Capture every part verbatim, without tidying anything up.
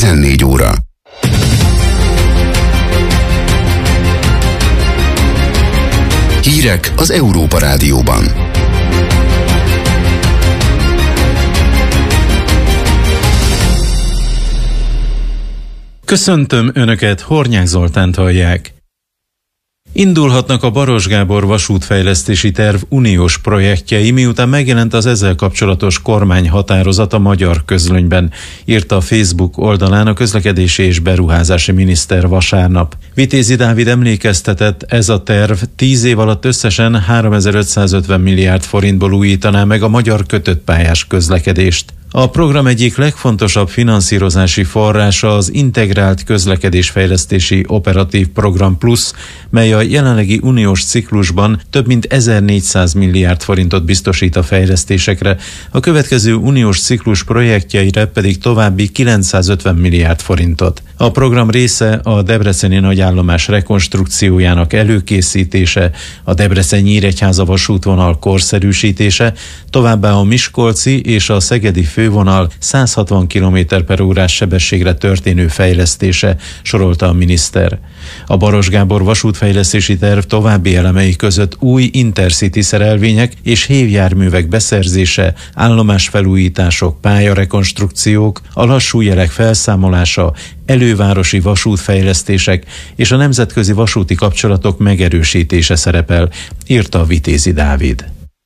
tizennégy óra. Hírek az Európa Rádióban. Köszöntöm Önöket, Hornyák Zoltánt hallják. Indulhatnak a Baross Gábor vasútfejlesztési terv uniós projektjei, miután megjelent az ezzel kapcsolatos kormányhatározat a Magyar Közlönyben, írta a Facebook oldalán a közlekedési és beruházási miniszter vasárnap. Vitézi Dávid emlékeztetett, ez a terv tíz év alatt összesen háromezer-ötszázötven milliárd forintból újítaná meg a magyar kötöttpályás közlekedést. A program egyik legfontosabb finanszírozási forrása az Integrált Közlekedésfejlesztési Operatív Program Plus, mely a jelenlegi uniós ciklusban több mint ezernégyszáz milliárd forintot biztosít a fejlesztésekre, a következő uniós ciklus projektjeire pedig további kilencszázötven milliárd forintot. A program része a debreceni nagyállomás rekonstrukciójának előkészítése, a Debrecen-Nyíregyháza vasútvonal korszerűsítése, továbbá a miskolci és a szegedi fővonal száz hatvan kilométer per órás sebességre történő fejlesztése, sorolta a miniszter. A Baross Gábor vasútfejlesztési terv további elemei között új intercity szerelvények és hévjárművek beszerzése, állomásfelújítások, pályarekonstrukciók, a lassú jelek felszámolása, elővárosi vasútfejlesztések és a nemzetközi vasúti kapcsolatok megerősítése szerepel, írta a Vitézi Dávid.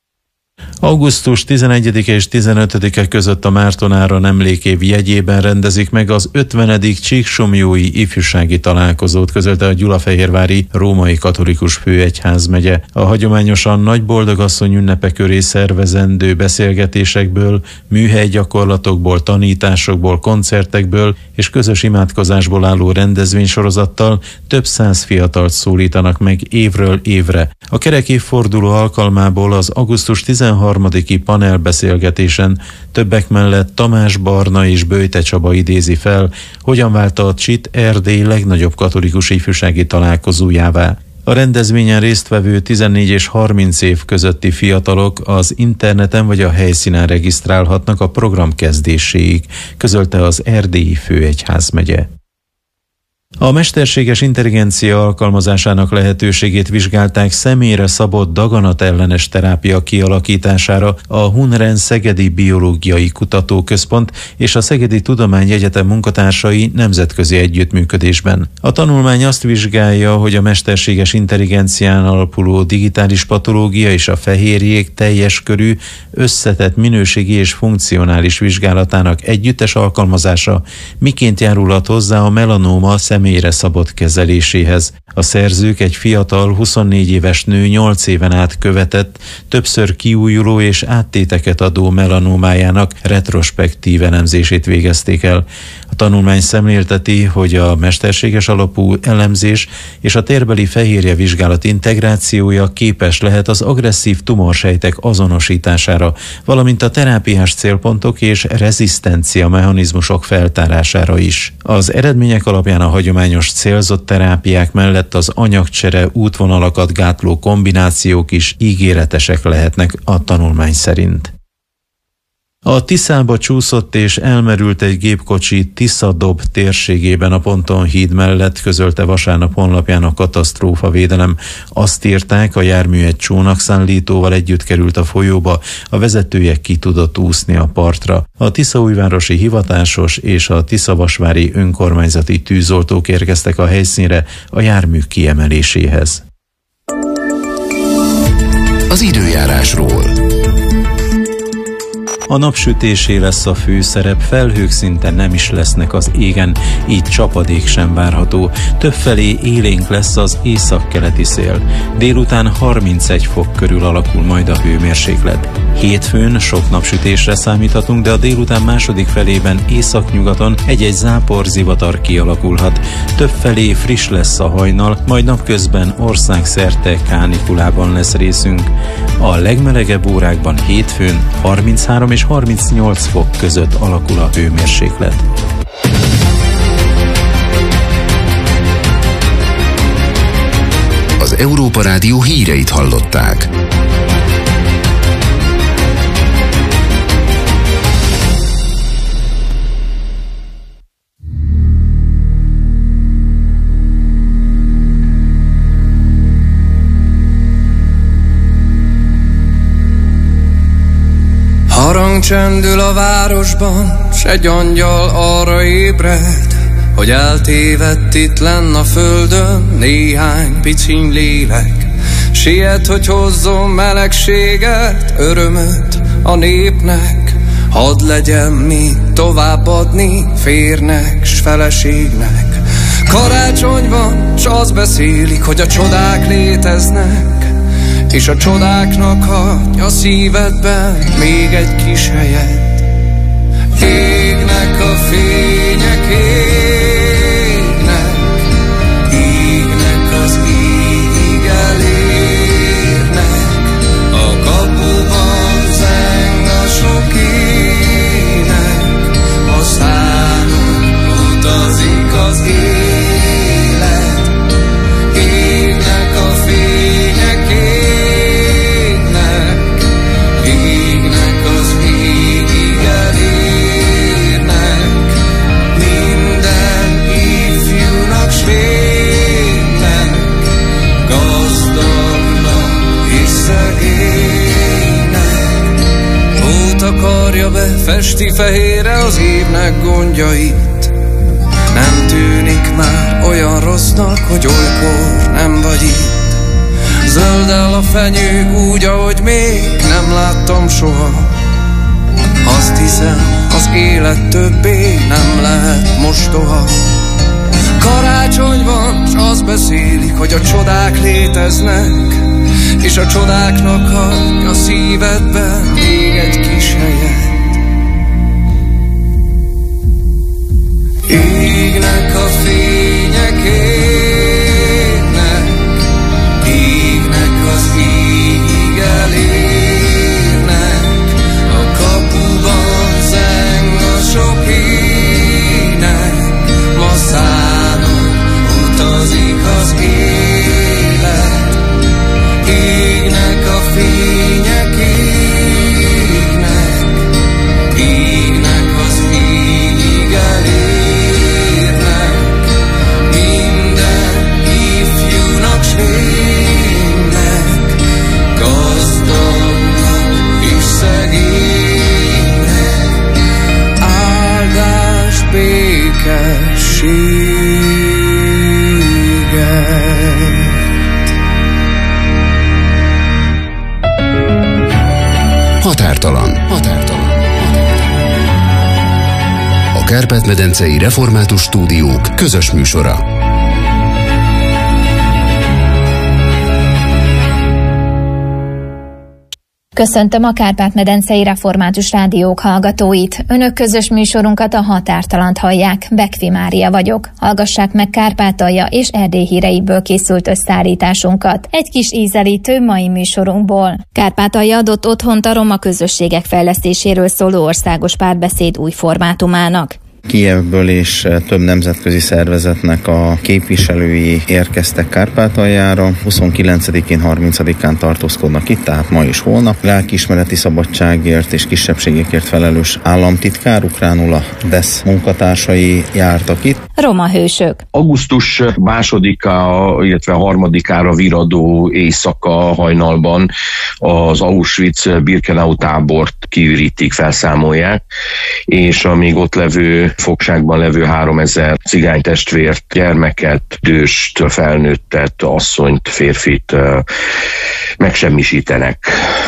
augusztus tizenegyedike és tizenötödike között a Márton-Áron emlékév jegyében rendezik meg az ötvenedik Csíksomlyói ifjúsági találkozót, közölte a Gyulafehérvári Római Katolikus Főegyházmegye. A hagyományosan Nagy Boldogasszony ünnepe köré szervezendő beszélgetésekből, műhelygyakorlatokból, tanításokból, koncertekből és közös imádkozásból álló rendezvénysorozattal több száz fiatalt szólítanak meg évről évre. A kerekévforduló alkalmából az augusztus tizenharmadiki panelbeszélgetésen többek mellett Tamás Barna és Böjte Csaba idézi fel, hogyan vált a Csit Erdély legnagyobb katolikus ifjúsági találkozójává. A rendezvényen résztvevő tizennégy és harminc év közötti fiatalok az interneten vagy a helyszínen regisztrálhatnak a program kezdéséig, közölte az Erdélyi Főegyházmegye. A mesterséges intelligencia alkalmazásának lehetőségét vizsgálták személyre szabott daganatellenes terápia kialakítására a Hunren Szegedi Biológiai Kutatóközpont és a Szegedi Tudományegyetem munkatársai nemzetközi együttműködésben. A tanulmány azt vizsgálja, hogy a mesterséges intelligencián alapuló digitális patológia és a fehérjék teljes körű, összetett minőségi és funkcionális vizsgálatának együttes alkalmazása miként járulhat hozzá a melanóma személyre szabott kezeléséhez. A szerzők egy fiatal, huszonnégy éves nő nyolc éven át követett, többször kiújuló és áttéteket adó melanómájának retrospektív elemzését végezték el. A tanulmány szemlélteti, hogy a mesterséges alapú elemzés és a térbeli fehérje vizsgálat integrációja képes lehet az agresszív tumorsejtek azonosítására, valamint a terápiás célpontok és rezisztencia mechanizmusok feltárására is. Az eredmények alapján a hagyományos célzott terápiák mellett az anyagcsere útvonalakat gátló kombinációk is ígéretesek lehetnek a tanulmány szerint. A Tiszába csúszott és elmerült egy gépkocsi Tisza-Dob térségében a Ponton híd mellett, közölte vasárnap honlapján a katasztrófavédelem. Azt írták, a jármű egy csónakszállítóval együtt került a folyóba, a vezetője ki tudott úszni a partra. A tiszaújvárosi hivatásos és a tiszavasvári önkormányzati tűzoltók érkeztek a helyszínre a jármű kiemeléséhez. Az időjárásról. A napsütésé lesz a főszerep, felhők szinte nem is lesznek az égen, így csapadék sem várható. Többfelé élénk lesz az északkeleti szél. Délután harmincegy fok körül alakul majd a hőmérséklet. Hétfőn sok napsütésre számíthatunk, de a délután második felében északnyugaton egy-egy záporzivatar kialakulhat. Többfelé friss lesz a hajnal, majd napközben országszerte kánikulában lesz részünk. A legmelegebb órákban hétfőn harminchárom és harmincnyolc fok között alakul a hőmérséklet. Az Európa Rádió híreit hallották. csendül a városban, s egy angyal arra ébred, hogy eltévedt itt lenn a földön néhány piciny lélek. Siet, hogy hozzon melegséget, örömöt a népnek, hadd legyen mit továbbadni férnek s feleségnek. Karácsony van, s azt beszélik, hogy a csodák léteznek, és a csodáknak hagy a szívedben még egy kis helyet. Égnek a fények, égnek, égnek az íg elérnek, a kapuban zeng a sok ének, a számon utazik az élet. Égnek a fények, égnek, égnek az íg elérnek, minden ifjúnak s vénynek, gazdagnak és szegénynek. Ó, takarja be, festi fehérre az évnek gondjait, nem tűnik már olyan rossznak, hogy olykor nem vagy itt. Zöld el a fenyő úgy, ahogy még nem láttam soha. Azt hiszem, az élet többé nem lehet mostoha. Karácsony van, s azt beszélik, hogy a csodák léteznek, és a csodáknak hagy a szívedben még egy kis helyet. Égnek a fények, égnek, égnek az íg elérnek, a kapuban zeng a sok ének, ma szánon utazik az élet. Égnek a fények, égnek, égnek az íg elérnek, Határtalan. Határtalan. A Kárpát-medencei Református Stúdiók közös műsora. Köszöntöm a Kárpát-medencei Református Rádiók hallgatóit. Önök közös műsorunkat, a Határtalant hallják. Bekvi Mária vagyok. Hallgassák meg Kárpátalja és Erdély híreiből készült összeállításunkat. Egy kis ízelítő mai műsorunkból. Kárpátalja adott otthont a roma közösségek fejlesztéséről szóló országos párbeszéd új formátumának. Kijevből és több nemzetközi szervezetnek a képviselői érkeztek Kárpátaljára. huszonkilencedikén, harmincadikán tartózkodnak itt, tehát ma és holnap. Lelkiismereti szabadságért és kisebbségekért felelős államtitkár, ukránul a dé e es munkatársai jártak itt. Roma hősök. Augusztus másodikára, illetve harmadikára viradó éjszaka hajnalban az Auschwitz-Birkenau tábort kiürítik, felszámolják, és amíg ott levő fogságban levő háromezer cigánytestvért, gyermeket, időst, felnőttet, asszonyt, férfit megsemmisítenek.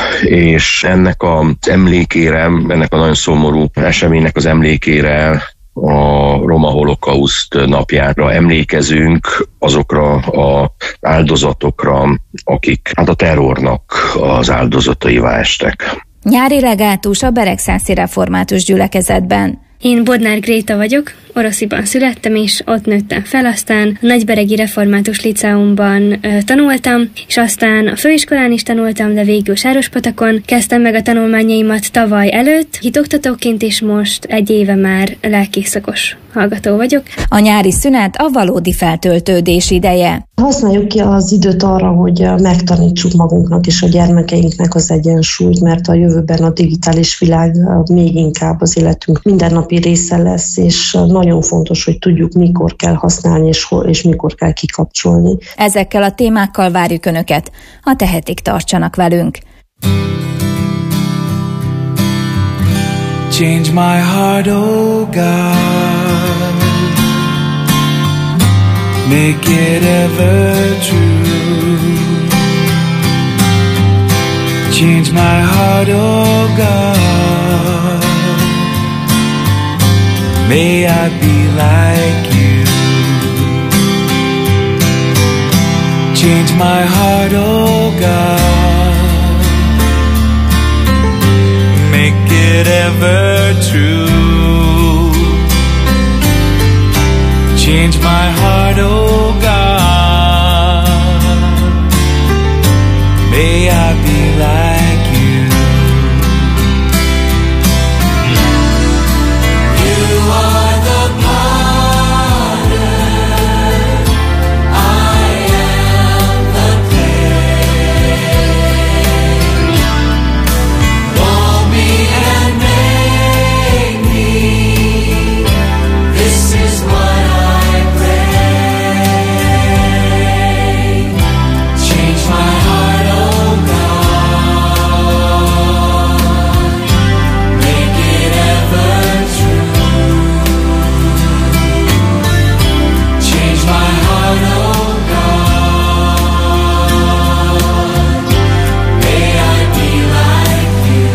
És ennek az emlékére, ennek a nagyon szomorú eseménynek az emlékére a Roma Holokauszt napjára emlékezünk, azokra az áldozatokra, akik hát a terrornak az áldozataivá estek. Nyári legátus a Beregszászi Református Gyülekezetben. Én Bodnár Gréta vagyok, Orosziban születtem, és ott nőttem fel, aztán a Nagyberegi Református Liceumban ö, tanultam, és aztán a főiskolán is tanultam, de végül Sárospatakon kezdtem meg a tanulmányaimat tavaly előtt, hitoktatóként, és most egy éve már lelkészszakos hallgató vagyok. A nyári szünet a valódi feltöltődés ideje. Használjuk ki az időt arra, hogy megtanítsuk magunknak és a gyermekeinknek az egyensúlyt, mert a jövőben a digitális világ még inkább az életünk mindennapi része lesz, és nagyon fontos, hogy tudjuk, mikor kell használni, és, hol, és mikor kell kikapcsolni. Ezekkel a témákkal várjuk Önöket, ha tehetik, tartsanak velünk. Change my heart, oh God, make it ever true. Change my heart, oh God, may I be like you. Change my heart, oh God, make it ever true. Change my heart, oh God, may I be like you. You are the potter, I am the clay. Mold me and make me, this is what I pray. Change my heart, oh God, make it ever true. Change my heart, oh God, may I be like you.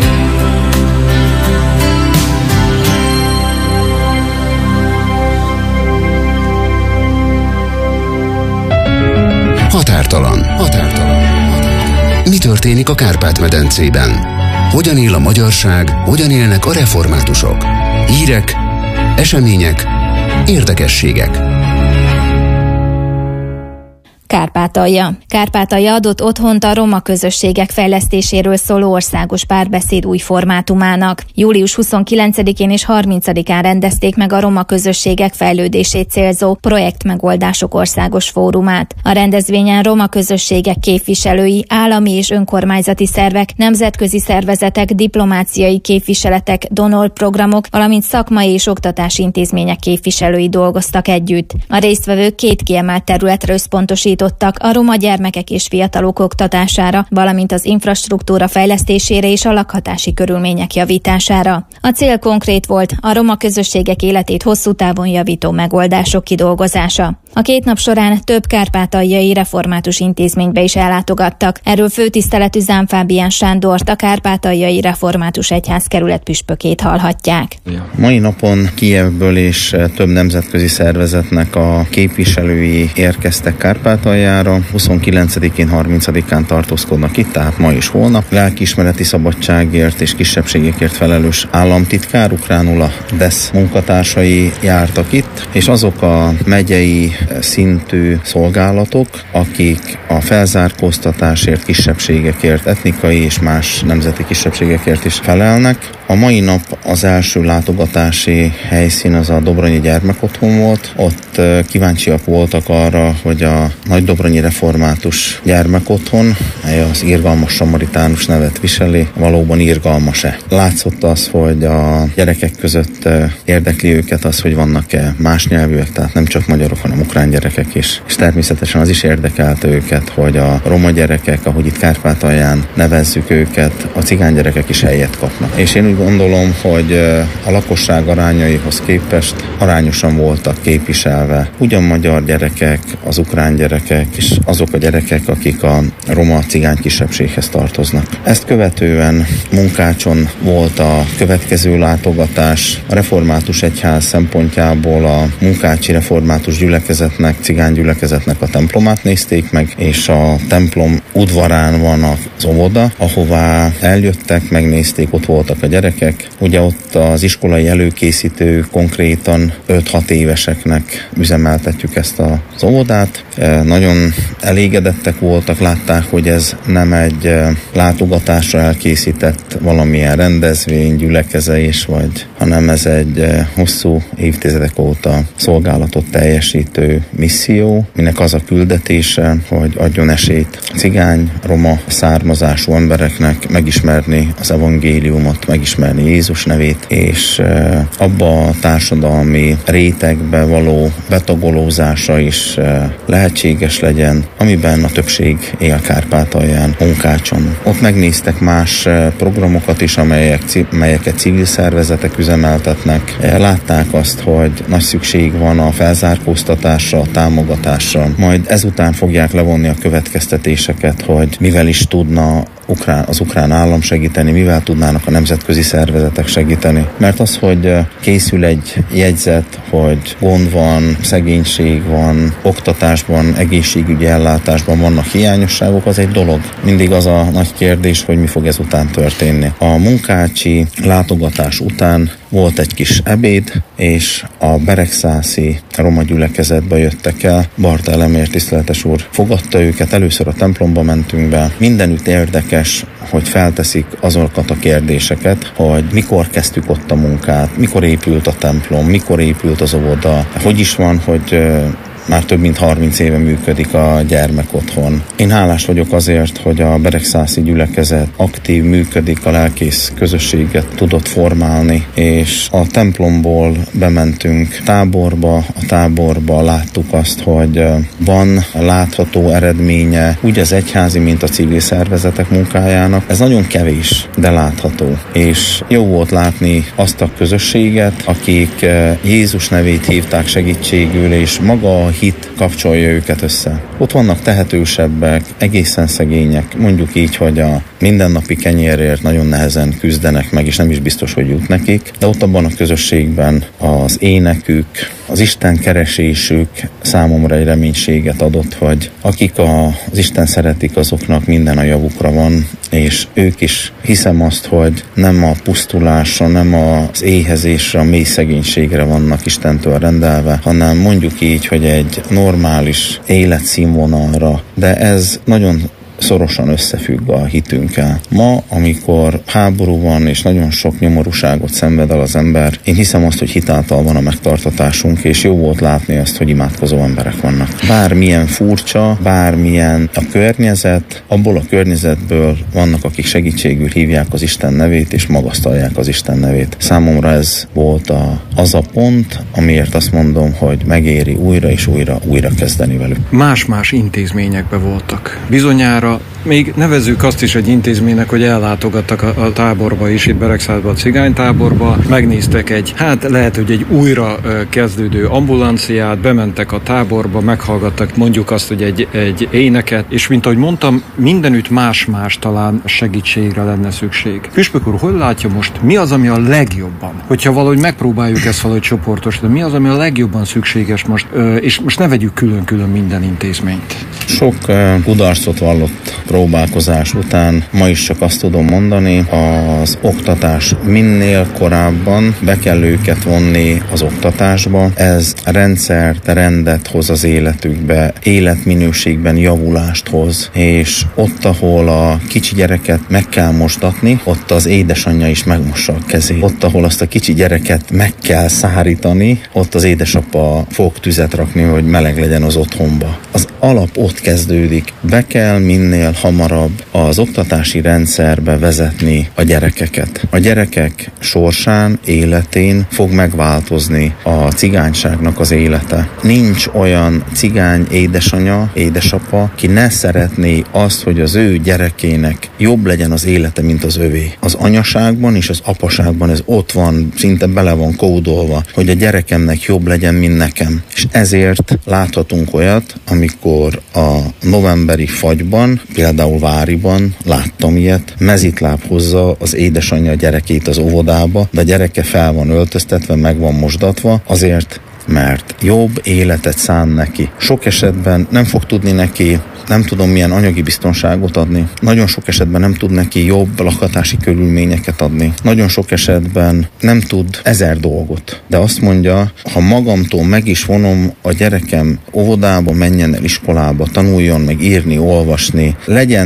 Határtalan. Határtalan. Mi történik a Kárpát-medencében? Hogyan él a magyarság? Hogyan élnek a reformátusok? Hírek, események, érdekességek. Kárpátalja. Kárpátalja adott otthont a roma közösségek fejlesztéséről szóló országos párbeszéd új formátumának. július huszonkilencedikén és harmincadikán rendezték meg a roma közösségek fejlődését célzó projektmegoldások országos fórumát. A rendezvényen roma közösségek képviselői, állami és önkormányzati szervek, nemzetközi szervezetek, diplomáciai képviseletek, donorprogramok, valamint szakmai és oktatási intézmények képviselői dolgoztak együtt. A résztvevők két kiemelt területre összpontosítottak, a roma gyermekek és fiatalok oktatására, valamint az infrastruktúra fejlesztésére és a lakhatási körülmények javítására. A cél konkrét volt, a roma közösségek életét hosszú távon javító megoldások kidolgozása. A két nap során több kárpátaljai református intézménybe is ellátogattak. Erről főtiszteletű Zám Fábián Sándort, a Kárpátaljai Református Egyházkerület püspökét hallhatják. Mai napon Kijevből és több nemzetközi szervezetnek a képviselői érkeztek Kárpátaljára. huszonkilencedikén, harmincadikán tartózkodnak itt, tehát ma és holnap. Lelkiismereti szabadságért és kisebbségekért felelős államtitkár, ukránul a dé e es munkatársai jártak itt, és azok a megyei szintű szolgálatok, akik a felzárkóztatásért, kisebbségekért, etnikai és más nemzeti kisebbségekért is felelnek. A mai nap az első látogatási helyszín az a Dobronyi Gyermekotthon volt. Ott kíváncsiak voltak arra, hogy a Nagydobronyi Református Gyermekotthon, mely az irgalmas samaritánus nevet viseli, valóban irgalmas-e. Látszott az, hogy a gyerekek között érdekli őket az, hogy vannak-e más nyelvűek, tehát nem csak magyarok, hanem ukrán gyerekek is. És természetesen az is érdekelte őket, hogy a roma gyerekek, ahogy itt Kárpátalján nevezzük őket, a cigány gyerekek is helyet kapnak. És én úgy gondolom, hogy a lakosság arányaihoz képest arányosan voltak képviselve ugyan magyar gyerekek, az ukrán gyerekek, és azok a gyerekek, akik a roma cigány kisebbséghez tartoznak. Ezt követően Munkácson volt a következő látogatás. A Református Egyház szempontjából a munkácsi református gyülekezetnek, cigány gyülekezetnek a templomát nézték meg, és a templom udvarán van az óvoda, ahová eljöttek, megnézték, ott voltak a gyerekek. Ugye ott az iskolai előkészítő konkrétan öt-hat éveseknek üzemeltetjük ezt az óvodát. Nagyon elégedettek voltak, látták, hogy ez nem egy látogatásra elkészített valamilyen rendezvény, gyülekezés, vagy, hanem hanem ez egy hosszú évtizedek óta szolgálatot teljesítő misszió, minek az a küldetése, hogy adjon esélyt cigány, roma származású embereknek megismerni az evangéliumot, megismerni Jézus nevét, és abba a társadalmi rétegbe való betagolózása is lehetséges legyen, amiben a többség él Kárpátalján, Munkácson. Ott megnéztek más programokat is, amelyek, amelyeket civil szervezetek üzemeltetnek. Látták azt, hogy nagy szükség van a felzárkóztatásra, a támogatásra. Majd ezután fogják levonni a következtetéseket, hogy mivel is tudna Ukrán, az ukrán állam segíteni, mivel tudnának a nemzetközi szervezetek segíteni. Mert az, hogy készül egy jegyzet, hogy gond van, szegénység van, oktatásban, egészségügyi ellátásban vannak hiányosságok, az egy dolog. Mindig az a nagy kérdés, hogy mi fog ezután történni. A munkácsi látogatás után volt egy kis ebéd, és a beregszászi roma gyülekezetbe jöttek el. Barta Elemér tiszteletes úr fogadta őket, először a templomba mentünk be. Mindenütt érdekes, hogy felteszik azokat a kérdéseket, hogy mikor kezdtük ott a munkát, mikor épült a templom, mikor épült az óvoda, hogy is van, hogy már több mint harminc éve működik a gyermekotthon. Én hálás vagyok azért, hogy a beregszászi gyülekezet aktív működik, a lelkész közösséget tudott formálni, és a templomból bementünk táborba, a táborba láttuk azt, hogy van látható eredménye úgy az egyházi, mint a civil szervezetek munkájának. Ez nagyon kevés, de látható. És jó volt látni azt a közösséget, akik Jézus nevét hívták segítségül, és maga a hit kapcsolja őket össze. Ott vannak tehetősebbek, egészen szegények, mondjuk így, hogy a mindennapi kenyérért nagyon nehezen küzdenek meg, és nem is biztos, hogy jut nekik, de ott abban a közösségben az énekük, az Isten keresésük számomra egy reménységet adott, hogy akik a, az Isten szeretik, azoknak minden a javukra van, és ők is hiszem azt, hogy nem a pusztulásra, nem az éhezésre, a mély szegénységre vannak Istentől rendelve, hanem mondjuk így, hogy egy normális életszínvonalra, de ez nagyon szorosan összefügg a hitünkkel. Ma, amikor háború van, és nagyon sok nyomorúságot szenved el az ember, én hiszem azt, hogy hitáltal van a megtartatásunk, és jó volt látni azt, hogy imádkozó emberek vannak. Bármilyen furcsa, bármilyen a környezet, abból a környezetből vannak, akik segítségül hívják az Isten nevét, és magasztalják az Isten nevét. Számomra ez volt a, az a pont, amiért azt mondom, hogy megéri újra és újra, újra kezdeni velük. Más-más intézményekben voltak. Bizonyára még nevezzük azt is egy intézménynek, hogy ellátogattak a, a táborba is, itt Beregszázba, a cigánytáborba, megnéztek egy, hát lehet, hogy egy újra kezdődő ambulanciát, bementek a táborba, meghallgattak mondjuk azt, hogy egy, egy éneket, és mint ahogy mondtam, mindenütt más-más talán segítségre lenne szükség. Püspök úr, hogy látja most, mi az, ami a legjobban? Hogyha valahogy megpróbáljuk ezt valahogy csoportosítani, mi az, ami a legjobban szükséges most, és most ne vegyük külön-külön minden intézményt. Sok uh, kudarcot vallott próbálkozás után ma is csak azt tudom mondani, az oktatás minél korábban be kell őket vonni az oktatásba. Ez rendszert, rendet hoz az életükbe, életminőségben javulást hoz, és ott, ahol a kicsi gyereket meg kell mosdatni, ott az édesanyja is megmossa a kezét. Ott, ahol azt a kicsi gyereket meg kell szárítani, ott az édesapa fog tüzet rakni, hogy meleg legyen az otthonba. Az alap ott kezdődik. Be kell minél hamarabb az oktatási rendszerbe vezetni a gyerekeket. A gyerekek sorsán, életén fog megváltozni a cigányságnak az élete. Nincs olyan cigány édesanya, édesapa, ki ne szeretné azt, hogy az ő gyerekének jobb legyen az élete, mint az övé. Az anyaságban és az apaságban ez ott van, szinte bele van kódolva, hogy a gyerekemnek jobb legyen, mint nekem. És ezért láthatunk olyat, amikor a novemberi fagyban, például Váriban láttam ilyet, mezitláb hozza az édesanyja a gyerekét az óvodába, de a gyereke fel van öltöztetve, meg van mosdatva, azért, mert jobb életet szán neki. Sok esetben nem fog tudni neki, nem tudom milyen anyagi biztonságot adni. Nagyon sok esetben nem tud neki jobb lakhatási körülményeket adni. Nagyon sok esetben nem tud ezer dolgot. De azt mondja, ha magamtól meg is vonom a gyerekem óvodába, menjen el iskolába, tanuljon meg írni, olvasni, legyen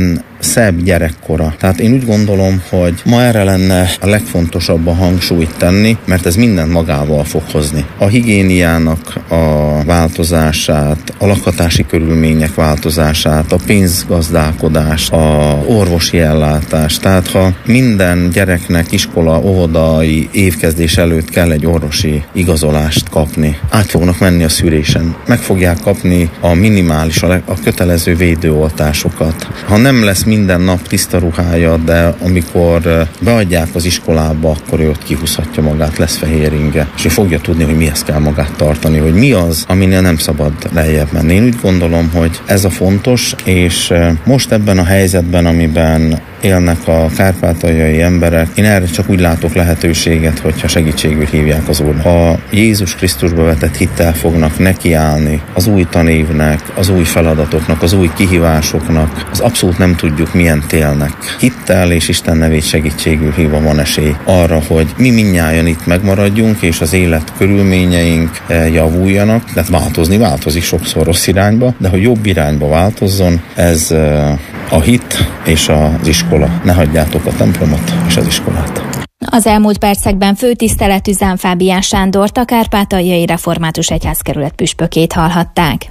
szebb gyerekkora. Tehát én úgy gondolom, hogy ma erre lenne a legfontosabb a hangsúlyt tenni, mert ez mindent magával fog hozni. A higiéniának a változását, a lakhatási körülmények változását, a pénzgazdálkodást, a orvosi ellátást. Tehát ha minden gyereknek iskola, óvodai évkezdés előtt kell egy orvosi igazolást kapni, át fognak menni a szűrésen, meg fogják kapni a minimális, a, a kötelező védőoltásokat. Ha nem lesz minden nap tiszta ruhája, de amikor beadják az iskolába, akkor ő ott kihúzhatja magát, lesz fehér inge, és ő fogja tudni, hogy mihez kell magát tartani, hogy mi az, aminél nem szabad lejjebb menni. Én úgy gondolom, hogy ez a fontos, és most ebben a helyzetben, amiben élnek a kárpátaljai emberek, én erre csak úgy látok lehetőséget, hogyha segítségül hívják az Úr. Ha Jézus Krisztusba vetett hittel fognak nekiállni az új tanévnek, az új feladatoknak, az új kihívásoknak, az abszolút nem tudjuk milyen télnek. Hittel és Isten nevét segítségül hívva van esély arra, hogy mi mindnyájan itt megmaradjunk, és az élet körülményeink javuljanak, de változni változik sokszor rossz irányba, de hogy jobb irányba változzon, ez a hit és az iskola. Ne hagyjátok a templomot és az iskolát. Az elmúlt percekben főtiszteletű Zán Fábián Sándort, a Kárpátaljai Református Egyházkerület püspökét hallhatták.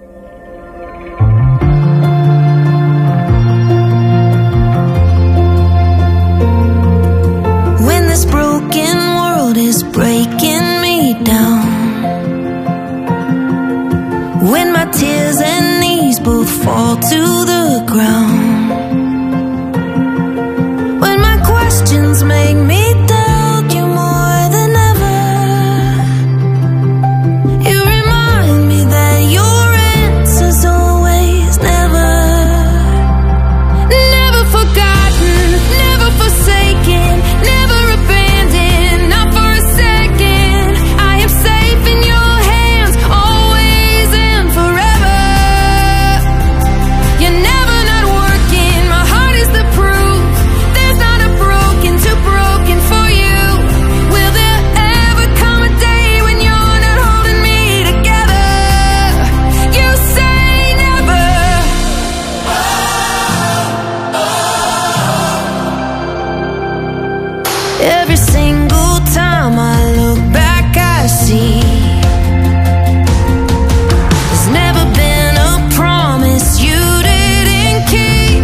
When this broken world is breaking me down, when my tears and knees both fall to the ground, questions make me doubt you more than ever. You remind me that your answer's always never. Never forgotten, never forsaken, never abandoned, not for a second. I am safe in your hands, always and forever. You're never not working, my heart is the proof. There's not a too broken for you. Will there ever come a day when you're not holding me together? You say never. Every single time I look back, I see there's never been a promise you didn't keep.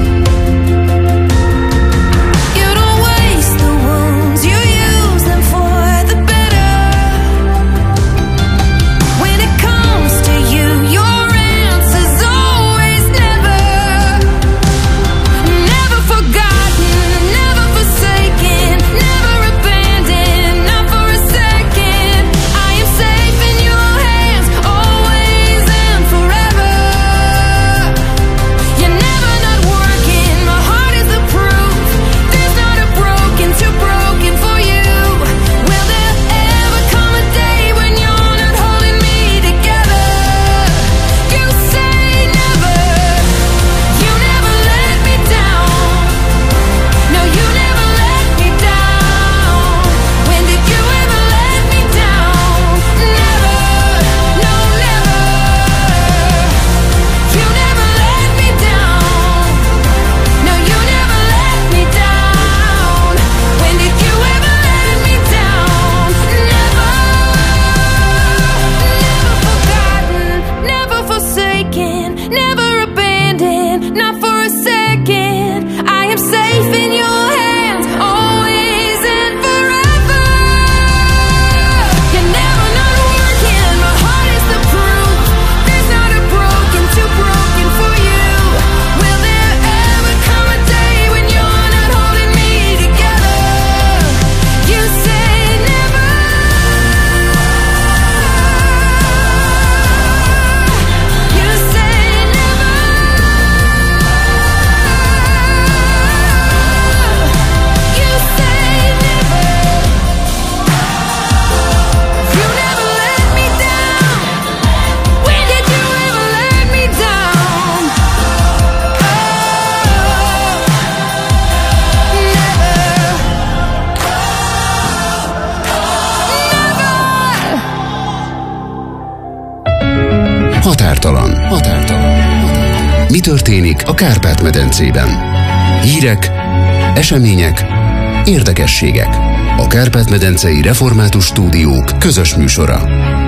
Határtalan. Határtalan. Mi történik a Kárpát-medencében? Hírek, események, érdekességek. A Kárpát-medencei Református Stúdiók közös műsora.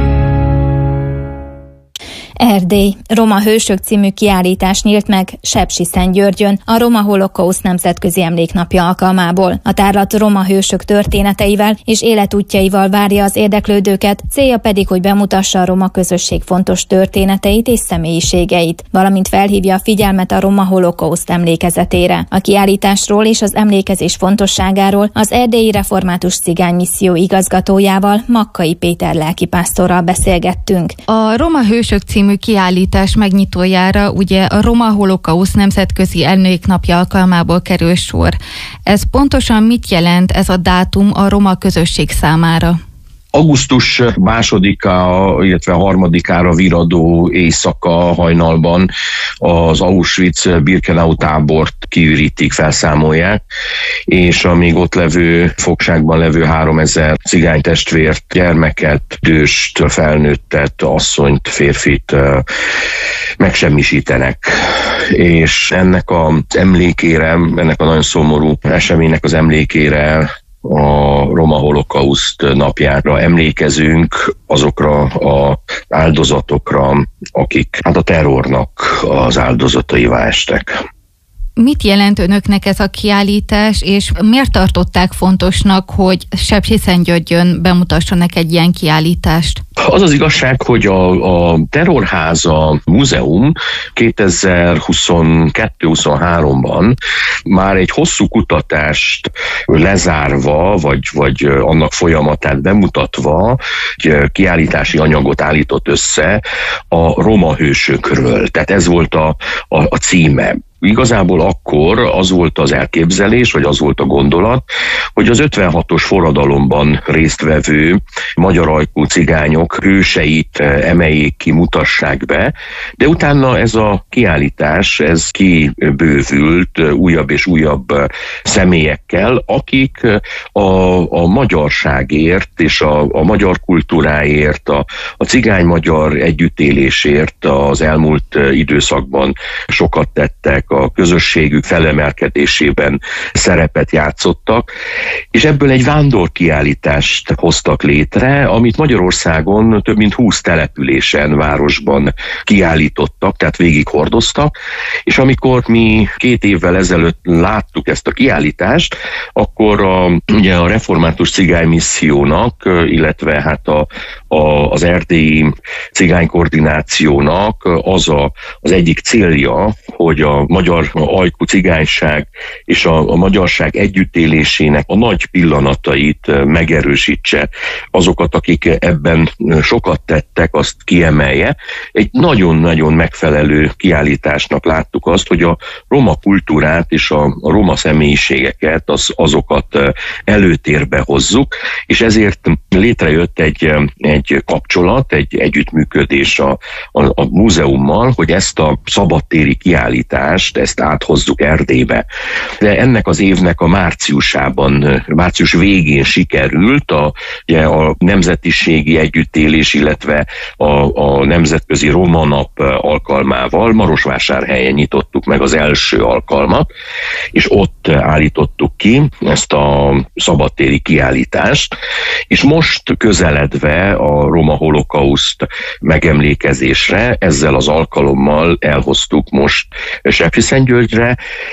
Erdély. Roma hősök című kiállítás nyílt meg Sepsiszentgyörgyön a Roma Holokauszt Nemzetközi Emléknapja alkalmából. A tárlat roma hősök történeteivel és életútjaival várja az érdeklődőket, célja pedig, hogy bemutassa a roma közösség fontos történeteit és személyiségeit, valamint felhívja a figyelmet a Roma Holokauszt emlékezetére. A kiállításról és az emlékezés fontosságáról az Erdélyi Református Cigány Misszió igazgatójával, Makkai Péter lelkipásztorral beszélgettünk. A Roma hősök című kiállítás megnyitójára ugye a Roma Holokauszt Nemzetközi Emléknapja alkalmából kerül sor. Ez pontosan mit jelent ez a dátum a roma közösség számára? Augusztus másodikára, illetve harmadikára viradó éjszaka hajnalban az Auschwitz-Birkenau tábort kiürítik, felszámolják, és a még ott levő fogságban levő háromezer cigány testvért, gyermeket, időst, felnőttet, asszonyt, férfit megsemmisítenek. És ennek az emlékére, ennek a nagyon szomorú eseménynek az emlékére a Roma Holokauszt napjára emlékezünk, azokra az áldozatokra, akik hát a terrornak az áldozataivá estek. Mit jelent önöknek ez a kiállítás, és miért tartották fontosnak, hogy Sepsiszentgyörgyön bemutassanak egy ilyen kiállítást? Az az igazság, hogy a, a Terrorháza Múzeum kétezer-huszonkettő-huszonháromban már egy hosszú kutatást lezárva, vagy, vagy annak folyamatát bemutatva egy kiállítási anyagot állított össze a roma hősökről. Tehát ez volt a, a, a címe. Igazából akkor az volt az elképzelés, vagy az volt a gondolat, hogy az ötvenhatos forradalomban résztvevő magyar ajkú cigányok hőseit emeljék ki, mutassák be, de utána ez a kiállítás, ez kibővült újabb és újabb személyekkel, akik a, a magyarságért és a, a magyar kultúráért, a, a cigány-magyar együttélésért az elmúlt időszakban sokat tettek, a közösségük felemelkedésében szerepet játszottak, és ebből egy vándorkiállítást hoztak létre, amit Magyarországon több mint húsz településen, városban kiállítottak, tehát végighordoztak, és amikor mi két évvel ezelőtt láttuk ezt a kiállítást, akkor a, ugye a Református Cigány Missziónak, illetve hát a, a, az Erdélyi Cigány Koordinációnak az a, az egyik célja, hogy a magyar ajkú cigányság és a, a magyarság együttélésének a nagy pillanatait megerősítse, azokat, akik ebben sokat tettek, azt kiemelje. Egy nagyon-nagyon megfelelő kiállításnak láttuk azt, hogy a roma kultúrát és a, a roma személyiségeket, az, azokat előtérbe hozzuk, és ezért létrejött egy, egy kapcsolat, egy együttműködés a, a, a múzeummal, hogy ezt a szabadtéri kiállítást, ezt áthozzuk Erdélybe. De ennek az évnek a márciusában, március végén sikerült a, ugye, a nemzetiségi együttélés, illetve a, a Nemzetközi Roma Nap alkalmával Marosvásárhelyen nyitottuk meg az első alkalmat, és ott állítottuk ki ezt a szabadtéri kiállítást, és most közeledve a Roma Holokauszt megemlékezésre, ezzel az alkalommal elhoztuk most Sepsiszentgyörgyre,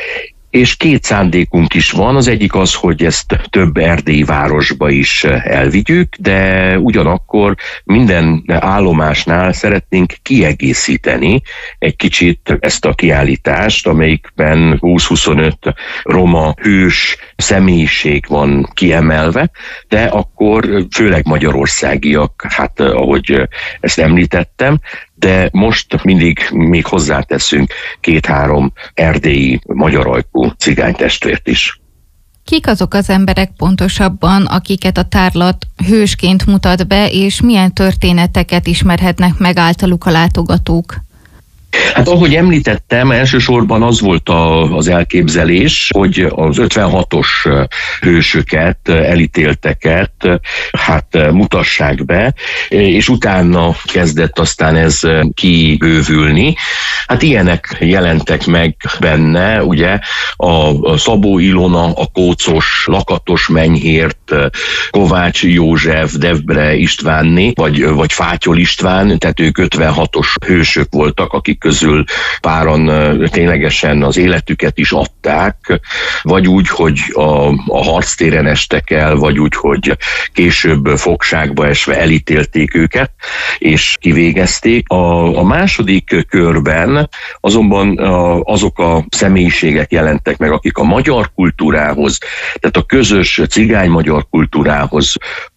és két szándékunk is van. Az egyik az, hogy ezt több erdélyi városba is elvigyük, de ugyanakkor minden állomásnál szeretnénk kiegészíteni egy kicsit ezt a kiállítást, amelyikben húsz-huszonöt roma hős személyiség van kiemelve, de akkor főleg magyarországiak, hát ahogy ezt említettem, de most mindig még hozzáteszünk két-három erdélyi magyar ajkú cigánytestvért is. Kik azok az emberek pontosabban, akiket a tárlat hősként mutat be, és milyen történeteket ismerhetnek meg általuk a látogatók? Hát ahogy említettem, elsősorban az volt a, az elképzelés, hogy az ötvenhatos hősöket, elítélteket hát mutassák be, és utána kezdett aztán ez kibővülni. Hát ilyenek jelentek meg benne, ugye a Szabó Ilona, a Kócos, Lakatos Menyhért, Kovács József, Devbre Istvánné, vagy, vagy Fátyol István, tehát ők ötvenhatos hősök voltak, akik közül páran ténylegesen az életüket is adták, vagy úgy, hogy a, a harctéren estek el, vagy úgy, hogy később fogságba esve elítélték őket, és kivégezték. A, a második körben azonban azok a személyiségek jelentek meg, akik a magyar kultúrához, tehát a közös cigány-magyar kultúrához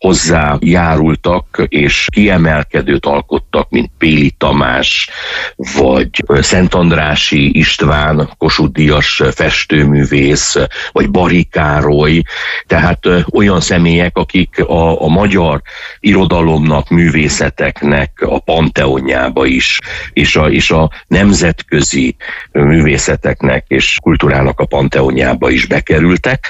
hozzájárultak, és kiemelkedőt alkottak, mint Péli Tamás, vagy Szent Andrássy István, Kossuth-díjas festőművész, vagy Bari Károly, tehát olyan személyek, akik a, a magyar irodalomnak, művészeteknek a panteonjába is, és a, és a nemzetközi művészeteknek és kultúrának a panteonjába is bekerültek.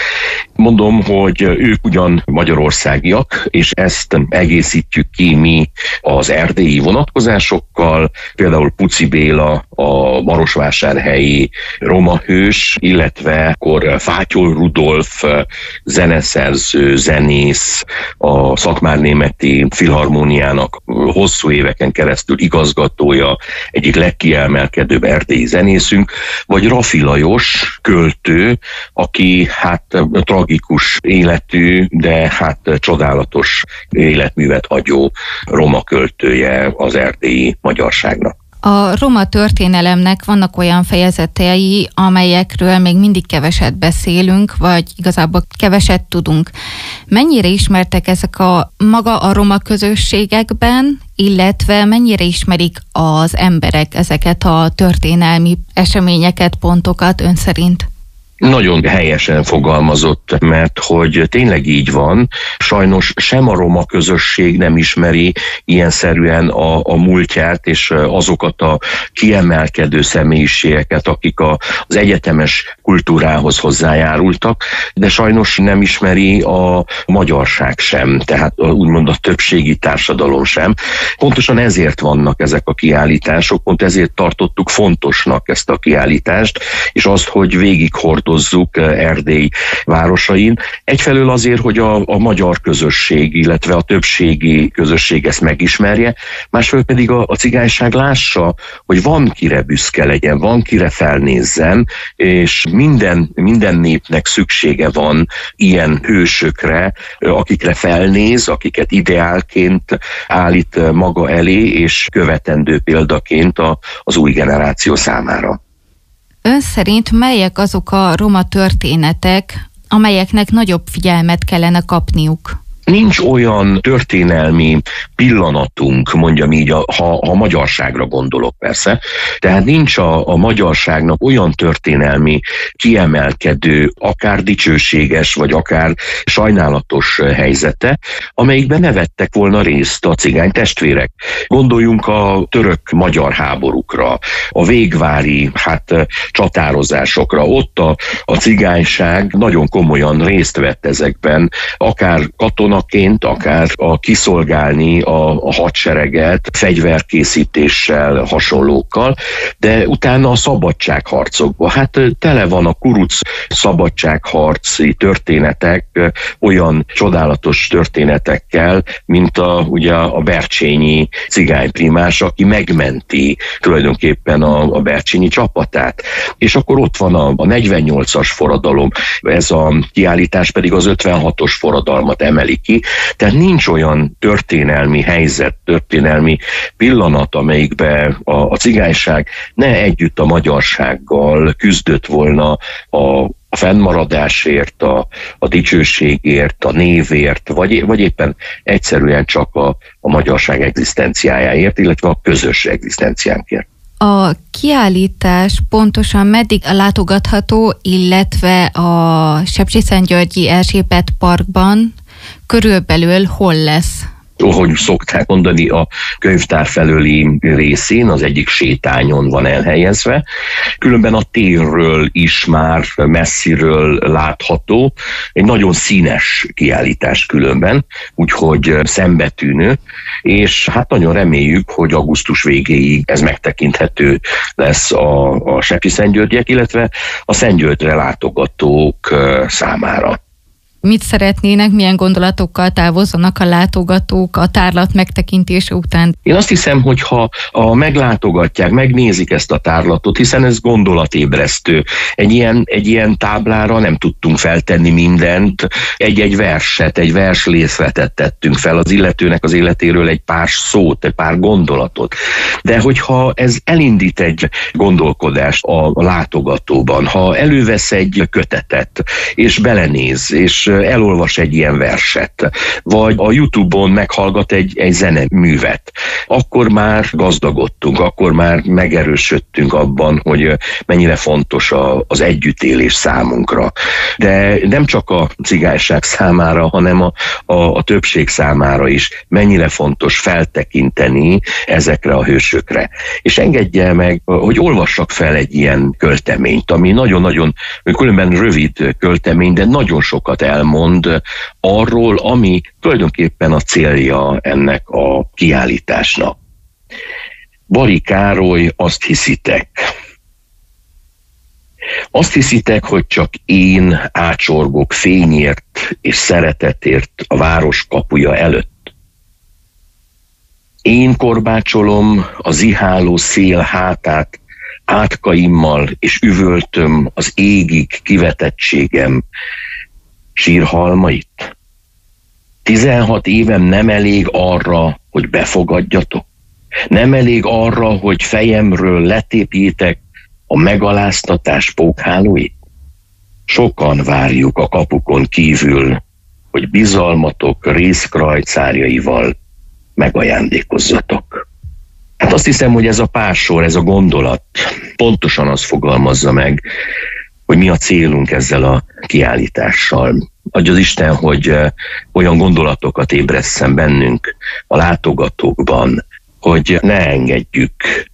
Mondom, hogy ők ugyan magyarországiak, és ezt egészítjük ki mi az erdélyi vonatkozásokkal, például Puci Béla, a marosvásárhelyi roma hős, illetve akkor Fátyol Rudolf, zeneszerző, zenész, a Szatmárnémeti Filharmóniának hosszú éveken keresztül igazgatója, egyik legkiemelkedőbb erdélyi zenészünk, vagy Raffi Lajos költő, aki hát tragikus életű, de hát csodálatos életművet hagyó roma költője az erdélyi magyarságnak. A roma történelemnek vannak olyan fejezetei, amelyekről még mindig keveset beszélünk, vagy igazából keveset tudunk. Mennyire ismertek ezek a maga a roma közösségekben, illetve mennyire ismerik az emberek ezeket a történelmi eseményeket, pontokat ön szerint? Nagyon helyesen fogalmazott, mert hogy tényleg így van. Sajnos sem a roma közösség nem ismeri ilyenszerűen a, a múltját és azokat a kiemelkedő személyiségeket, akik a, az egyetemes kultúrához hozzájárultak, de sajnos nem ismeri a magyarság sem, tehát úgymond a többségi társadalom sem. Pontosan ezért vannak ezek a kiállítások, pont ezért tartottuk fontosnak ezt a kiállítást, és azt, hogy végighord Erdély városain. Egyfelől azért, hogy a, a magyar közösség, illetve a többségi közösség ezt megismerje, másfelől pedig a, a cigányság lássa, hogy van kire büszke legyen, van kire felnézzen, és minden, minden népnek szüksége van ilyen hősökre, akikre felnéz, akiket ideálként állít maga elé, és követendő példaként a, az új generáció számára. Ön szerint melyek azok a roma történetek, amelyeknek nagyobb figyelmet kellene kapniuk? Nincs olyan történelmi pillanatunk, mondjam így, a, ha a magyarságra gondolok persze, tehát nincs a, a magyarságnak olyan történelmi kiemelkedő, akár dicsőséges, vagy akár sajnálatos helyzete, amelyikben ne vettek volna részt a cigány testvérek. Gondoljunk a török-magyar háborúkra, a végvári hát, csatározásokra. Ott a, a cigányság nagyon komolyan részt vett ezekben, akár katona, akár a kiszolgálni a, a hadsereget fegyverkészítéssel, hasonlókkal, de utána a szabadságharcokban. Hát tele van a kuruc szabadságharci történetek olyan csodálatos történetekkel, mint a, ugye a bercsényi cigányprimás, aki megmenti tulajdonképpen a, a bercsényi csapatát. És akkor ott van a, a negyvennyolcas forradalom, ez a kiállítás pedig az ötvenhatos forradalmat emeli ki, tehát nincs olyan történelmi helyzet, történelmi pillanat, amelyikben a, a cigányság ne együtt a magyarsággal küzdött volna a a fennmaradásért, a, a dicsőségért, a névért, vagy, vagy éppen egyszerűen csak a, a magyarság egzisztenciájáért, illetve a közös egzisztenciánkért. A kiállítás pontosan meddig látogatható, illetve a Sepsiszentgyörgyi Erzsébet Parkban körülbelül hol lesz ahogy szokták mondani, a könyvtár felőli részén, az egyik sétányon van elhelyezve. Különben a térről is már messziről látható. Egy nagyon színes kiállítás különben, úgyhogy szembetűnő, és hát nagyon reméljük, hogy augusztus végéig ez megtekinthető lesz a, a sepsiszentgyörgyiek, illetve a Szentgyörgyre látogatók számára. Mit szeretnének, milyen gondolatokkal távozzanak a látogatók a tárlat megtekintése után? Én azt hiszem, hogy ha a meglátogatják, megnézik ezt a tárlatot, hiszen ez gondolatébresztő. Egy ilyen, egy ilyen táblára nem tudtunk feltenni mindent, egy-egy verset, egy verslészletet tettünk fel az illetőnek az életéről, egy pár szót, egy pár gondolatot. De hogyha ez elindít egy gondolkodást a látogatóban, ha elővesz egy kötetet, és belenéz, és elolvas egy ilyen verset, vagy a YouTube-on meghallgat egy, egy zeneművet, akkor már gazdagodtunk, akkor már megerősödtünk abban, hogy mennyire fontos a, az együttélés számunkra. De nem csak a cigányság számára, hanem a, a, a többség számára is mennyire fontos feltekinteni ezekre a hősökre. És engedje meg, hogy olvassak fel egy ilyen költeményt, ami nagyon-nagyon, különben rövid költemény, de nagyon sokat elmond arról, ami tulajdonképpen a célja ennek a kiállításnak. Bari Károly, azt hiszitek. Azt hiszitek, hogy csak én ácsorgok fényért és szeretetért a város kapuja előtt. Én korbácsolom a ziháló szél hátát átkaimmal, és üvöltöm az égig kivetettségem sírhalmait. Tizenhat évem nem elég arra, hogy befogadjatok? Nem elég arra, hogy fejemről letépjétek a megaláztatás pókhálóit? Sokan várjuk a kapukon kívül, hogy bizalmatok részkrajcárjaival megajándékozzatok. Hát azt hiszem, hogy ez a pársor, ez a gondolat pontosan azt fogalmazza meg, hogy mi a célunk ezzel a kiállítással. Adja az Isten, hogy olyan gondolatokat ébresszen bennünk, a látogatókban, hogy ne engedjük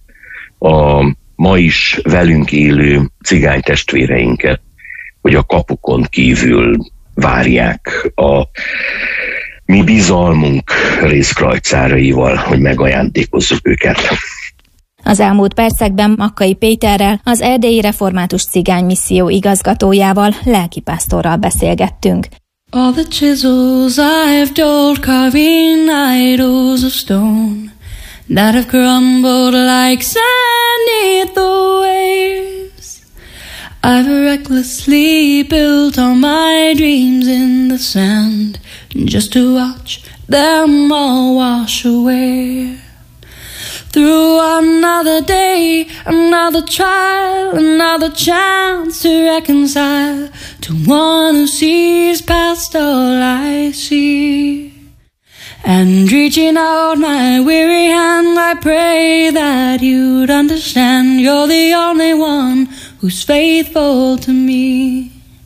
a ma is velünk élő cigány testvéreinket, hogy a kapukon kívül várják a mi bizalmunk részkrajcáraival, hogy megajándékozzuk őket. Az elmúlt percekben Makkai Péterrel, az Erdélyi Református Cigány Misszió igazgatójával, lelkipásztorral beszélgettünk. All the chisels I've dulled carving idols of stone that have crumbled like sand beneath the waves. I've recklessly built all my dreams in the sand just to watch them all wash away. Through another day, another trial, another chance to reconcile to one who sees past all I see. And reaching out my weary hand, I pray that you'd understand you're the only one who's faithful to me.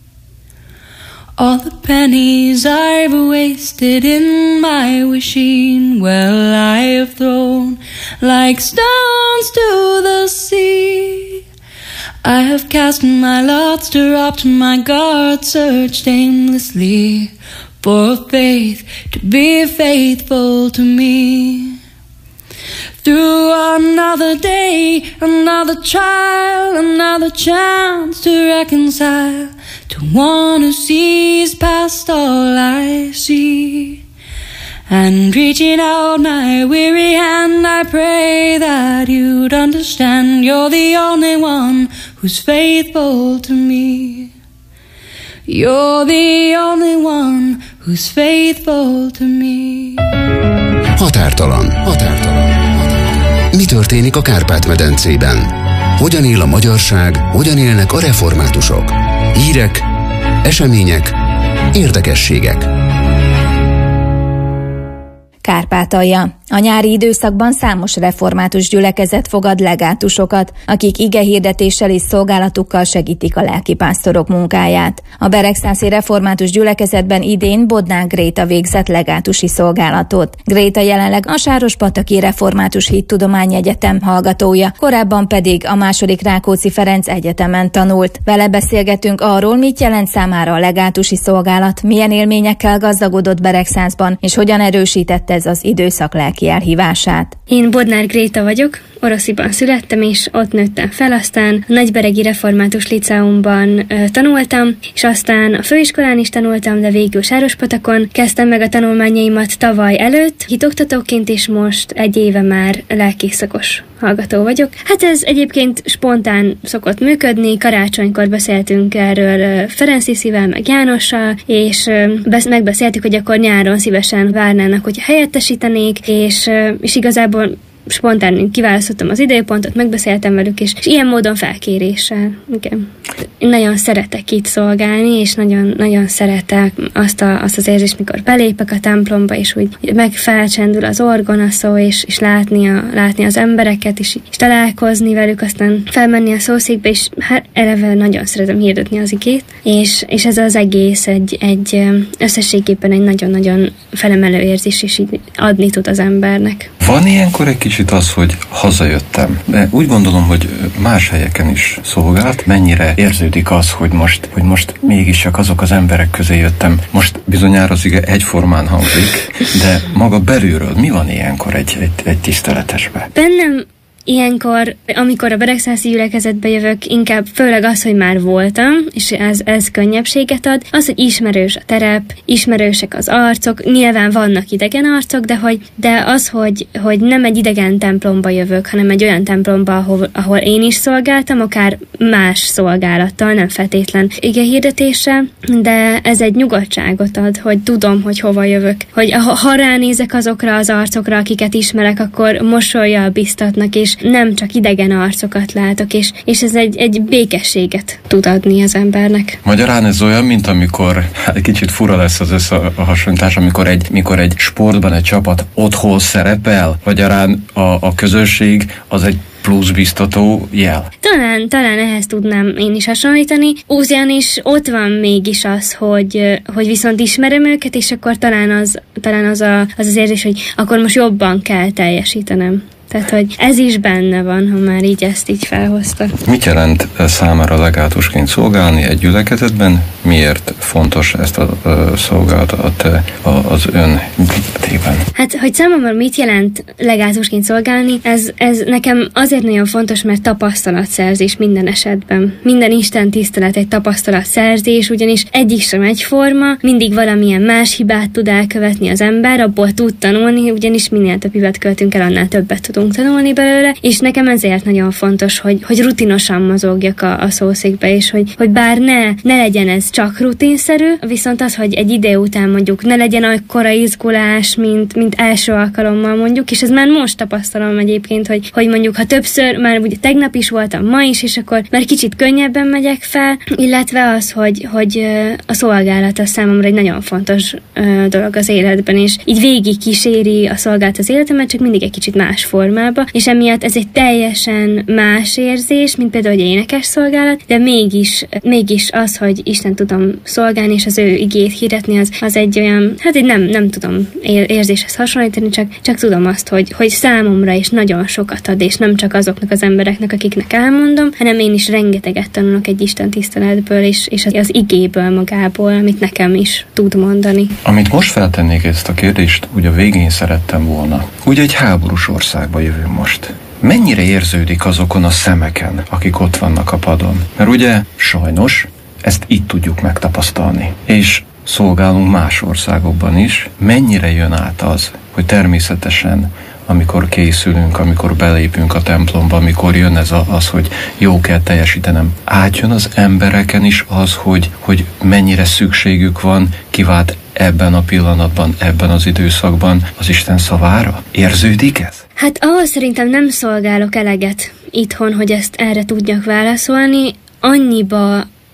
All the pennies I've wasted in my wishing well I've thrown like stones to the sea. I have cast my lots, dropped my guard, searched aimlessly for faith to be faithful to me. Through another day, another trial, another chance to reconcile to one who sees past all I see. And reaching out my weary hand, I pray that you'd understand you're the only one who's faithful to me. You're the only one who's faithful to me. Határtalan. Határtalan. Mi történik a Kárpát-medencében? Hogyan él a magyarság, hogyan élnek a reformátusok? Hírek, események, érdekességek. Kárpát Kárpátalja. A nyári időszakban számos református gyülekezet fogad legátusokat, akik igehirdetéssel és szolgálatukkal segítik a lelkipásztorok munkáját. A beregszászi református gyülekezetben idén Bodnár Gréta végzett legátusi szolgálatot. Gréta jelenleg a Sárospataki Református Hittudományegyetem hallgatója, korábban pedig a második Rákóczi Ferenc Egyetemen tanult. Vele beszélgetünk arról, mit jelent számára a legátusi szolgálat, milyen élményekkel gazdagodott Beregszászban, és hogyan erősítette ez az időszak lelki elhívását. Én Bodnár Gréta vagyok, Orosziban születtem, és ott nőttem fel, aztán a Nagyberegi Református Liceumban ö, tanultam, és aztán a főiskolán is tanultam, de végül Sárospatakon kezdtem meg a tanulmányaimat tavaly előtt, hitoktatóként, és most egy éve már lelkészszakos hallgató vagyok. Hát ez egyébként spontán szokott működni, karácsonykor beszéltünk erről Ferenc Sziszivel, meg Jánossal, és besz- megbeszéltük, hogy akkor nyáron szívesen várnának, hogy helyettesítenék, és, és igazából spontán kiválasztottam az időpontot, megbeszéltem velük, és, és ilyen módon felkéréssel. Igen. Én nagyon szeretek itt szolgálni, és nagyon, nagyon szeretek azt, a, azt az érzést, mikor belépek a templomba, és úgy megfelcsendül az orgonaszó, és, és látni, a, látni az embereket, és, és találkozni velük, aztán felmenni a szószékbe, és hát eleve nagyon szeretem hirdetni az igét, és, és ez az egész egy, egy összességében egy nagyon-nagyon felemelő érzés, és így adni tud az embernek. Van ilyenkor egy kicsit az, hogy hazajöttem. De úgy gondolom, hogy más helyeken is szolgált. Mennyire érződik az, hogy most, hogy most mégiscsak azok az emberek közé jöttem. Most bizonyára az ige egyformán hangzik, de maga belülről mi van ilyenkor egy, egy, egy tiszteletesbe? Bennem ilyenkor, amikor a beregszászi gyülekezetbe jövök, inkább főleg az, hogy már voltam, és ez, ez könnyebbséget ad, az, hogy ismerős a terep, ismerősek az arcok, nyilván vannak idegen arcok, de, hogy, de az, hogy, hogy nem egy idegen templomba jövök, hanem egy olyan templomba, ahol, ahol én is szolgáltam, akár más szolgálattal, nem feltétlen igehirdetéssel, de ez egy nyugodtságot ad, hogy tudom, hogy hova jövök, hogy ha, ha ránézek azokra az arcokra, akiket ismerek, akkor mosollyal biztatnak, és nem csak idegen arcokat látok, és, és ez egy, egy békességet tud adni az embernek. Magyarán ez olyan, mint amikor, hát kicsit fura lesz az összehasonlítás, amikor egy, mikor egy sportban egy csapat otthon szerepel, magyarán a, a közösség az egy plusz biztató jel. Talán, talán ehhez tudnám én is hasonlítani. Ugyanis ott van mégis az, hogy, hogy viszont ismerem őket, és akkor talán az talán az, a, az az érzés, hogy akkor most jobban kell teljesítenem. Tehát, hogy ez is benne van, ha már így ezt így felhozta. Mit jelent számára legátusként szolgálni egy gyülekezetben? Miért fontos ezt a, a szolgálatot a, az ön életében? Hát, hogy számomra mit jelent legátusként szolgálni, ez, ez nekem azért nagyon fontos, mert tapasztalatszerzés minden esetben. Minden Isten tisztelet egy tapasztalatszerzés, ugyanis egyik sem egyforma, mindig valamilyen más hibát tud elkövetni az ember, abból tud tanulni, ugyanis minél több hibát követünk el, annál többet tudunk tanulni belőle, és nekem ezért nagyon fontos, hogy, hogy rutinosan mozogjak a, a szószékbe, és hogy, hogy bár ne, ne legyen ez csak rutinszerű, viszont az, hogy egy idő után mondjuk ne legyen akkora izgulás, mint, mint első alkalommal mondjuk, és ez már most tapasztalom egyébként, hogy, hogy mondjuk, ha többször, már ugye tegnap is voltam, ma is, és akkor már kicsit könnyebben megyek fel, illetve az, hogy, hogy a szolgálat az számomra egy nagyon fontos uh, dolog az életben, és így végig kíséri a szolgálat az életemet, csak mindig egy kicsit más formába, és emiatt ez egy teljesen más érzés, mint például egy énekes szolgálat, de mégis, mégis az, hogy Isten tudom szolgálni, és az ő igét hirdetni, az, az egy olyan, hát egy nem, nem tudom érzéshez hasonlítani, csak, csak tudom azt, hogy, hogy számomra is nagyon sokat ad, és nem csak azoknak az embereknek, akiknek elmondom, hanem én is rengeteget tanulok egy Isten tiszteletből, és, és az, az igéből magából, amit nekem is tud mondani. Amit most feltennék ezt a kérdést, ugye a végén szerettem volna. Ugye egy háborús országba jövünk most. Mennyire érződik azokon a szemeken, akik ott vannak a padon? Mert ugye sajnos ezt itt tudjuk megtapasztalni. És szolgálunk más országokban is. Mennyire jön át az, hogy természetesen amikor készülünk, amikor belépünk a templomba, amikor jön ez a, az, hogy jó kell teljesítenem. Átjön az embereken is az, hogy, hogy mennyire szükségük van kivált ebben a pillanatban, ebben az időszakban az Isten szavára? Érződik ez? Hát ahhoz szerintem nem szolgálok eleget itthon, hogy ezt erre tudjak válaszolni. Annyiba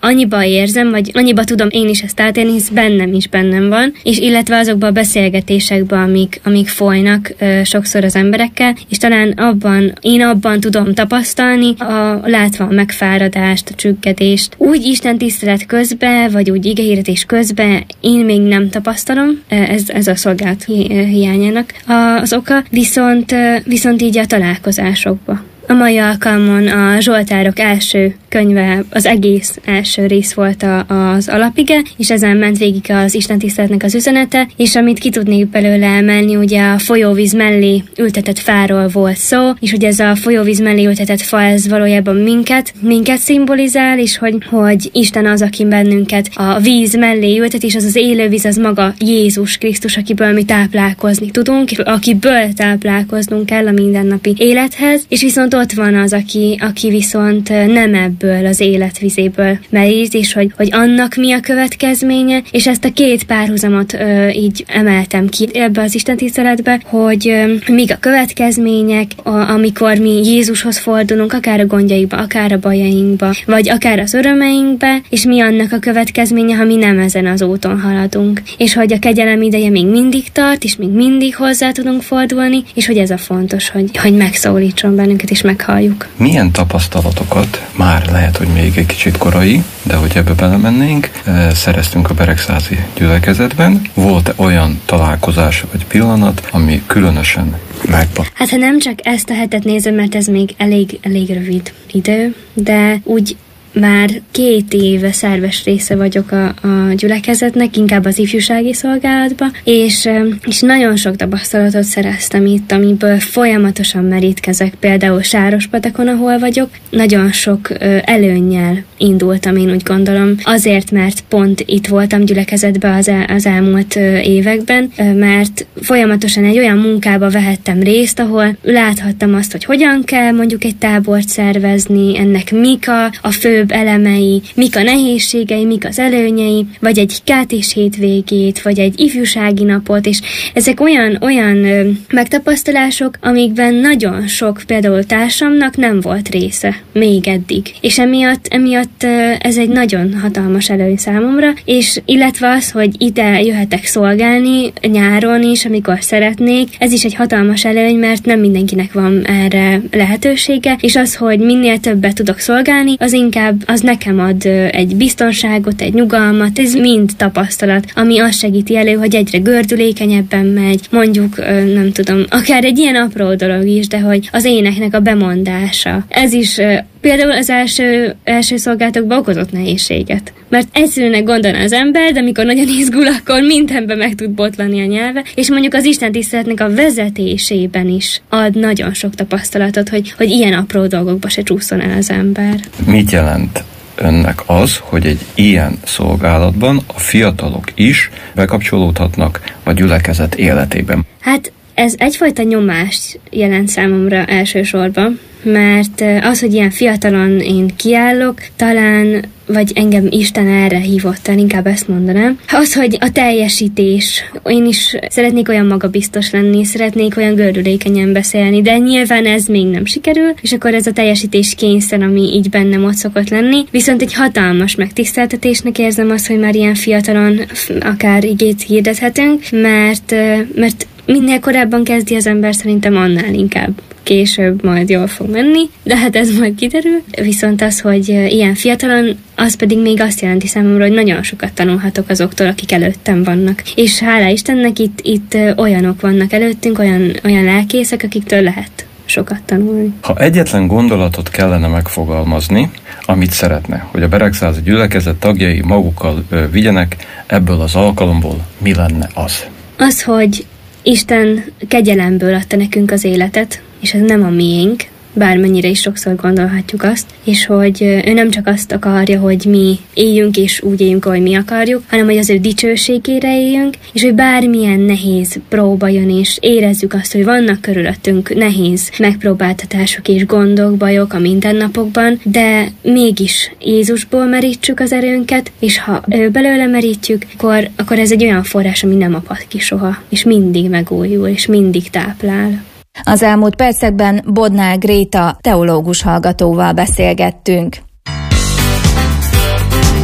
annyiba érzem, vagy annyiba tudom én is ezt átélni, hisz bennem is bennem van, és illetve azokban a beszélgetésekben, amik, amik folynak ö, sokszor az emberekkel, és talán abban, én abban tudom tapasztalni, a, látva a megfáradást, a csüggedést. Úgy Isten tisztelet közben, vagy úgy igehirdetés közben én még nem tapasztalom, ez, ez a szolgálat hi- hiányának az oka, viszont, viszont így a találkozásokba. A mai alkalmon a Zsoltárok első könyve, az egész első rész volt a, az alapige, és ezen ment végig az istentiszteletnek az üzenete, és amit ki tudnék belőle emelni, ugye a folyóvíz mellé ültetett fáról volt szó, és hogy ez a folyóvíz mellé ültetett fa, ez valójában minket, minket szimbolizál, és hogy, hogy Isten az, aki bennünket a víz mellé ültet, és az az élő víz, az maga Jézus Krisztus, akiből mi táplálkozni tudunk, és akiből táplálkoznunk kell a mindennapi élethez, és viszont ott van az, aki, aki viszont nem ebből az életvizéből merít, és hogy, hogy annak mi a következménye, és ezt a két párhuzamot ö, így emeltem ki ebbe az istentiszteletbe, hogy ö, míg a következmények, a, amikor mi Jézushoz fordulunk, akár a gondjainkba, akár a bajainkba, vagy akár az örömeinkbe, és mi annak a következménye, ha mi nem ezen az úton haladunk. És hogy a kegyelem ideje még mindig tart, és még mindig hozzá tudunk fordulni, és hogy ez a fontos, hogy, hogy megszólítson bennünket, és meghalljuk. Milyen tapasztalatokat, már lehet, hogy még egy kicsit korai, de hogy ebbe belemennénk, szereztünk a beregszázi gyülekezetben. Volt olyan találkozás vagy pillanat, ami különösen megvan? Hát ha nem csak ezt a hetet nézem, mert ez még elég, elég rövid idő, de úgy már két éve szerves része vagyok a, a gyülekezetnek, inkább az ifjúsági szolgálatba, és, és nagyon sok tapasztalatot szereztem itt, amiből folyamatosan merítkezek, például Sárospatakon, ahol vagyok. Nagyon sok előnnyel indultam, én úgy gondolom, azért, mert pont itt voltam gyülekezetben az, el, az elmúlt években, mert folyamatosan egy olyan munkába vehettem részt, ahol láthattam azt, hogy hogyan kell mondjuk egy tábort szervezni, ennek mik a, a fő elemei, mik a nehézségei, mik az előnyei, vagy egy kátés hétvégét, vagy egy ifjúsági napot, és ezek olyan, olyan ö, megtapasztalások, amikben nagyon sok például társamnak nem volt része, még eddig. És emiatt, emiatt ö, ez egy nagyon hatalmas előny számomra, és illetve az, hogy ide jöhetek szolgálni nyáron is, amikor szeretnék, ez is egy hatalmas előny, mert nem mindenkinek van erre lehetősége, és az, hogy minél többet tudok szolgálni, az inkább az nekem ad egy biztonságot, egy nyugalmat, ez mind tapasztalat, ami azt segíti elő, hogy egyre gördülékenyebben megy, mondjuk, nem tudom, akár egy ilyen apró dolog is, de hogy az éneknek a bemondása. Ez is például az első, első szolgálatokban okozott nehézséget. Mert egyszerűnek gondolna az ember, de amikor nagyon izgul, akkor mindenben meg tud botlani a nyelve, és mondjuk az Isten tiszteletnek a vezetésében is ad nagyon sok tapasztalatot, hogy, hogy ilyen apró dolgokba se csúszson el az ember. Mit jelent önnek az, hogy egy ilyen szolgálatban a fiatalok is bekapcsolódhatnak a gyülekezet életében? Hát ez egyfajta nyomást jelent számomra elsősorban, mert az, hogy ilyen fiatalon én kiállok, talán, vagy engem Isten erre hívott el, inkább ezt mondanám. Az, hogy a teljesítés, én is szeretnék olyan magabiztos lenni, szeretnék olyan gördülékenyen beszélni, de nyilván ez még nem sikerül, és akkor ez a teljesítés kényszer, ami így bennem ott szokott lenni. Viszont egy hatalmas megtiszteltetésnek érzem azt, hogy már ilyen fiatalon akár igét hirdethetünk, mert, mert minél korábban kezdi az ember, szerintem annál inkább később majd jól fog menni, de hát ez majd kiderül. Viszont az, hogy ilyen fiatalon, az pedig még azt jelenti számomra, hogy nagyon sokat tanulhatok azoktól, akik előttem vannak. És hála Istennek itt, itt olyanok vannak előttünk, olyan, olyan lelkészek, akiktől lehet sokat tanulni. Ha egyetlen gondolatot kellene megfogalmazni, amit szeretne, hogy a Beregszázi gyülekezet tagjai magukkal ö, vigyenek ebből az alkalomból, mi lenne az? Az, hogy Isten kegyelemből adta nekünk az életet, és ez nem a miénk, bármennyire is sokszor gondolhatjuk azt, és hogy ő nem csak azt akarja, hogy mi éljünk és úgy éljünk, ahogy mi akarjuk, hanem hogy az ő dicsőségére éljünk, és hogy bármilyen nehéz próba jön, és érezzük azt, hogy vannak körülöttünk nehéz megpróbáltatások és gondok, bajok a mindennapokban, de mégis Jézusból merítsük az erőnket, és ha ő belőle merítjük, akkor, akkor ez egy olyan forrás, ami nem apad ki soha, és mindig megújul, és mindig táplál. Az elmúlt percekben Bodnár Gréta teológus hallgatóval beszélgettünk.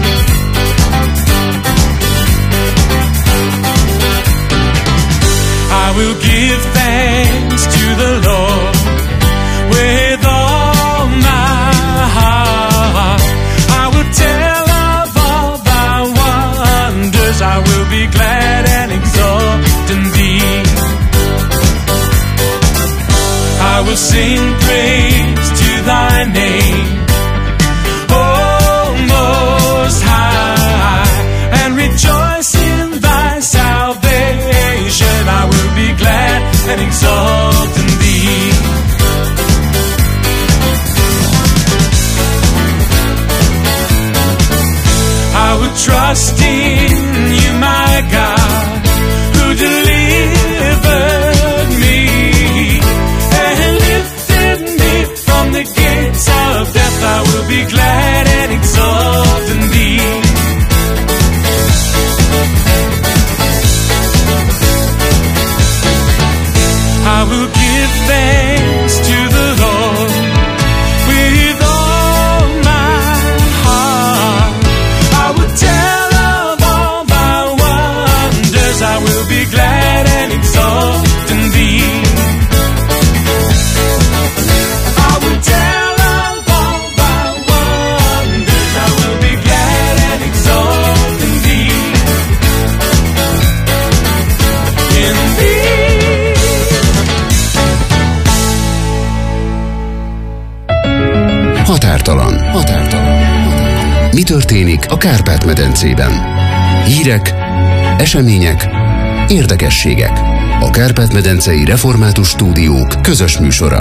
will give thanks to the Lord with all my heart. I will tell of all thy wonders. I will be glad and exult in thee. I will sing praise to thy name, oh Most High, and rejoice in thy salvation. I will be glad and exult in thee. I will trust in you, my God, who delivered me and lifted me from the gates of death. I will be glad and exult in thee. I will give thanks to the Lord with all my heart. I will tell of all thy wonders. I will be glad and exult in thee. I will tell of all thy wonders. I will be glad and exult in thee. In thee. Határtalan. Határtalan. Mi történik a Kárpát-medencében? Hírek, események, érdekességek. A Kárpát-medencei Református Stúdiók közös műsora.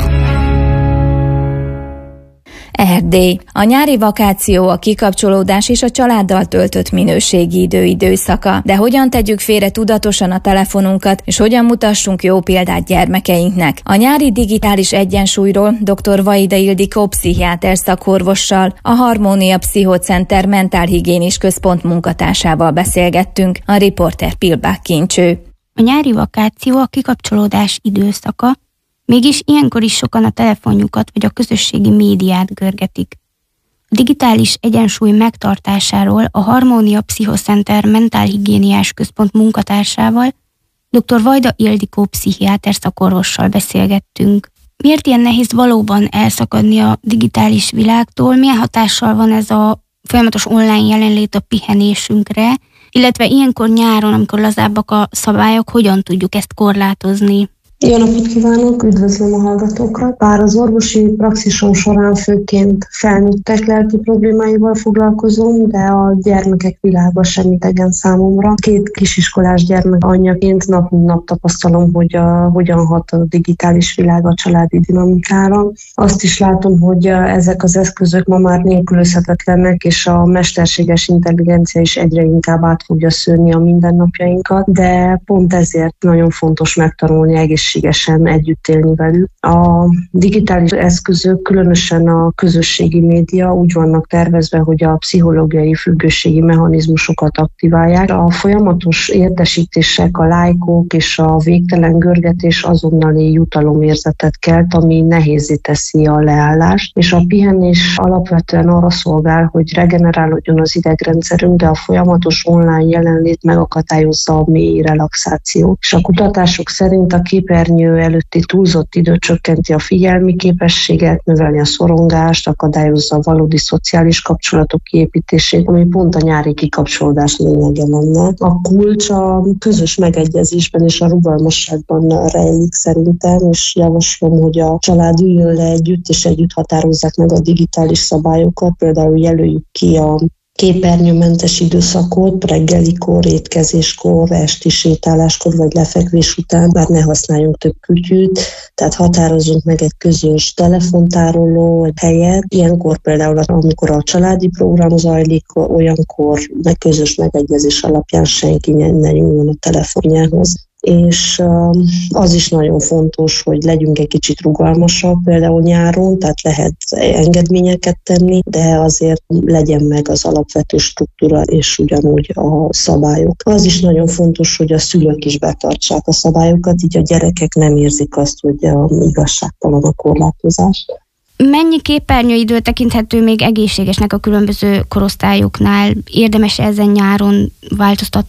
Erdély. A nyári vakáció, a kikapcsolódás és a családdal töltött minőségi idő időszaka. De hogyan tegyük félre tudatosan a telefonunkat, és hogyan mutassunk jó példát gyermekeinknek? A nyári digitális egyensúlyról dr. Vajda Ildikó pszichiáter szakorvossal, a Harmónia Pszichocenter mentálhigiénis központ munkatársával beszélgettünk. A riporter Pilbák Kincső. A nyári vakáció a kikapcsolódás időszaka, mégis ilyenkor is sokan a telefonjukat vagy a közösségi médiát görgetik. A digitális egyensúly megtartásáról a Harmónia Pszichocenter mentálhigiéniás központ munkatársával, dr. Vajda Ildikó pszichiáter szakorvossal beszélgettünk. Miért ilyen nehéz valóban elszakadni a digitális világtól? Milyen hatással van ez a folyamatos online jelenlét a pihenésünkre? Illetve ilyenkor nyáron, amikor lazábbak a szabályok, hogyan tudjuk ezt korlátozni? Jó napot kívánok, üdvözlöm a hallgatókat! Bár az orvosi praxisom során főként felnőttek lelki problémáival foglalkozom, de a gyermekek világa sem idegen számomra. Két kisiskolás gyermek anyjaként nap mint nap tapasztalom, hogy a, hogyan hat a digitális világ a családi dinamikára. Azt is látom, hogy ezek az eszközök ma már nélkülözhetetlenek, és a mesterséges intelligencia is egyre inkább át fogja szőni a mindennapjainkat, de pont ezért nagyon fontos megtanulni egész egészségesen együtt élni velük. A digitális eszközök, különösen a közösségi média úgy vannak tervezve, hogy a pszichológiai függőségi mechanizmusokat aktiválják. A folyamatos értesítések, a lájkok és a végtelen görgetés azonnali jutalomérzetet kelt, ami nehézzé teszi a leállást, és a pihenés alapvetően arra szolgál, hogy regenerálódjon az idegrendszerünk, de a folyamatos online jelenlét megakadályozza a mély relaxációt. És a kutatások szerint a képernyő előtti túlzott idő csökkenti a figyelmi képességet, növeli a szorongást, akadályozza a valódi szociális kapcsolatok kiépítését, ami pont a nyári kikapcsolódás lényege lenne. A kulcs a közös megegyezésben és a rugalmasságban rejlik szerintem, és javaslom, hogy a család üljön le együtt, és együtt határozzák meg a digitális szabályokat, például jelöljük ki a képernyőmentes időszakot, reggelikor, étkezéskor, esti sétáláskor vagy lefekvés után, bár ne használjunk több kütyűt, tehát határozzunk meg egy közös telefontároló egy helyet. Ilyenkor például, amikor a családi program zajlik, olyankor meg közös megegyezés alapján senki ne nyúljon a telefonjához. És az is nagyon fontos, hogy legyünk egy kicsit rugalmasabb például nyáron, tehát lehet engedményeket tenni, de azért legyen meg az alapvető struktúra és ugyanúgy a szabályok. Az is nagyon fontos, hogy a szülők is betartsák a szabályokat, így a gyerekek nem érzik azt, hogy igazságtalan a korlátozás. Mennyi képernyőidő tekinthető még egészségesnek a különböző korosztályoknál? Érdemes ezen nyáron változtatni?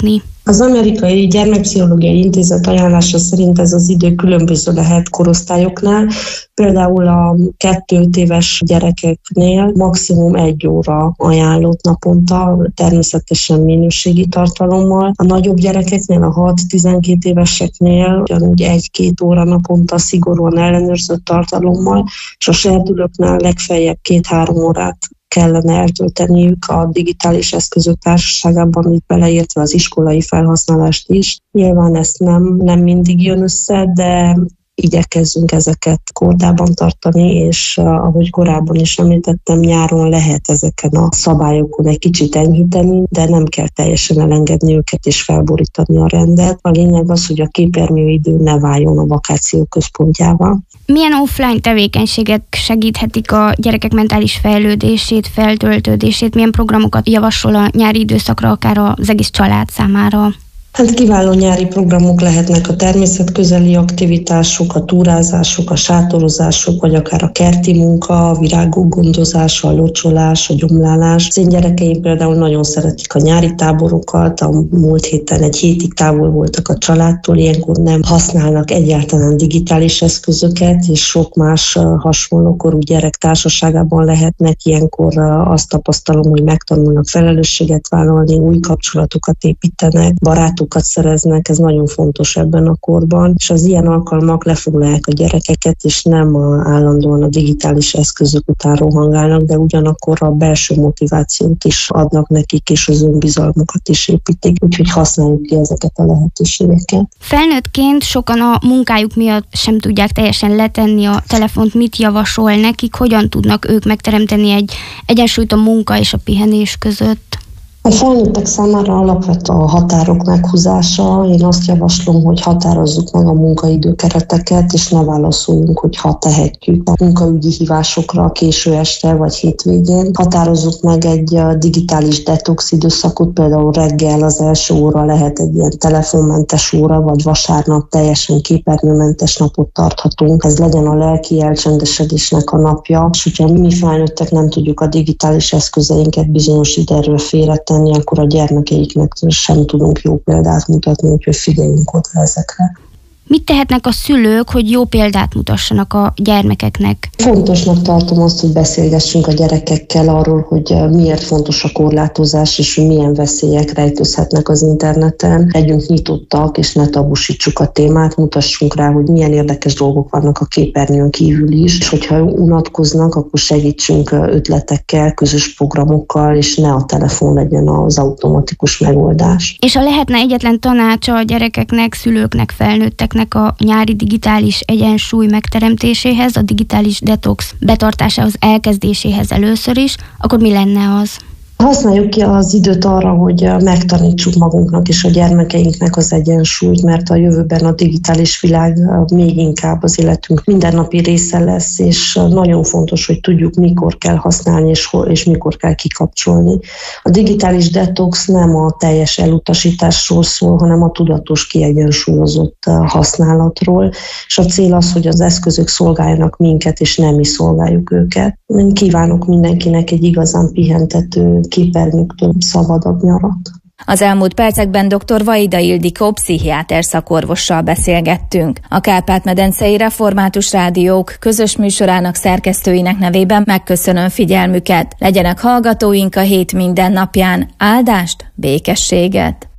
Az Amerikai Gyermekpszichológiai Intézet ajánlása szerint ez az idő különböző lehet korosztályoknál. Például a kettő éves gyerekeknél maximum egy óra ajánlott naponta, természetesen minőségi tartalommal. A nagyobb gyerekeknél, a hat-tizenkét éveseknél ugyanúgy egy-két óra naponta szigorúan ellenőrzött tartalommal, és a serdülőknél legfeljebb két-három órát kellene eltölteniük a digitális eszközök társaságában, így beleértve az iskolai felhasználást is. Nyilván ezt nem, nem mindig jön össze, de igyekezzünk ezeket kordában tartani, és uh, ahogy korábban is említettem, nyáron lehet ezeken a szabályokon egy kicsit enyhíteni, de nem kell teljesen elengedni őket és felborítani a rendet. A lényeg az, hogy a képernyőidő ne váljon a vakáció központjává. Milyen offline tevékenységek segíthetik a gyerekek mentális fejlődését, feltöltődését, milyen programokat javasol a nyári időszakra, akár az egész család számára? Hát kiváló nyári programok lehetnek a természetközeli aktivitások, a túrázások, a sátorozások, vagy akár a kerti munka, a virágok gondozása, a locsolás, a gyomlálás. Az én gyerekeim például nagyon szeretik a nyári táborokat, a múlt héten egy hétig távol voltak a családtól, ilyenkor nem használnak egyáltalán digitális eszközöket, és sok más hasonlókorú gyerek társaságában lehetnek. Ilyenkor azt tapasztalom, hogy megtanulnak felelősséget vállalni, új kapcsolatokat építenek, barátok szereznek, ez nagyon fontos ebben a korban, és az ilyen alkalmak lefoglalják a gyerekeket, és nem a, állandóan a digitális eszközök után rohangálnak, de ugyanakkor a belső motivációt is adnak nekik, és az önbizalmukat is építik, úgyhogy használjuk ki ezeket a lehetőségeket. Felnőttként sokan a munkájuk miatt sem tudják teljesen letenni a telefont, mit javasol nekik, hogyan tudnak ők megteremteni egy egyensúlyt a munka és a pihenés között? A felnőttek számára alapvető a határok meghúzása. Én azt javaslom, hogy határozzuk meg a munkaidőkereteket, és ne válaszoljunk, hogy ha tehetjük a munkaügyi hívásokra késő este vagy hétvégén. Határozzuk meg egy digitális detox időszakot, például reggel az első óra lehet egy ilyen telefonmentes óra, vagy vasárnap teljesen képernyőmentes napot tarthatunk. Ez legyen a lelki elcsendesedésnek a napja, és hogyha mi felnőttek nem tudjuk a digitális eszközeinket bizonyos időről félretenni, akkor a gyermekeiknek sem tudunk jó példát mutatni, úgyhogy figyeljünk oda ezekre. Mit tehetnek a szülők, hogy jó példát mutassanak a gyermekeknek? Fontosnak tartom azt, hogy beszélgessünk a gyerekekkel arról, hogy miért fontos a korlátozás, és hogy milyen veszélyek rejtőzhetnek az interneten. Legyünk nyitottak, és ne tabusítsuk a témát, mutassunk rá, hogy milyen érdekes dolgok vannak a képernyőn kívül is, és hogyha unatkoznak, akkor segítsünk ötletekkel, közös programokkal, és ne a telefon legyen az automatikus megoldás. És ha lehetne egyetlen tanácsa a gyerekeknek, szülőknek, felnőtteknek a nyári digitális egyensúly megteremtéséhez, a digitális detox betartásához, elkezdéséhez először is, akkor mi lenne az? Használjuk ki az időt arra, hogy megtanítsuk magunknak és a gyermekeinknek az egyensúlyt, mert a jövőben a digitális világ még inkább az életünk mindennapi része lesz, és nagyon fontos, hogy tudjuk, mikor kell használni és, hol, és mikor kell kikapcsolni. A digitális detox nem a teljes elutasításról szól, hanem a tudatos, kiegyensúlyozott használatról, és a cél az, hogy az eszközök szolgáljanak minket, és nem mi szolgáljuk őket. Én kívánok mindenkinek egy igazán pihentető, képernyőktől szabadabb nyarat. Az elmúlt percekben dr. Vajda Ildikó pszichiáter szakorvossal beszélgettünk. A Kárpát-medencei Református Rádiók közös műsorának szerkesztőinek nevében megköszönöm figyelmüket. Legyenek hallgatóink a hét minden napján. Áldást, békességet!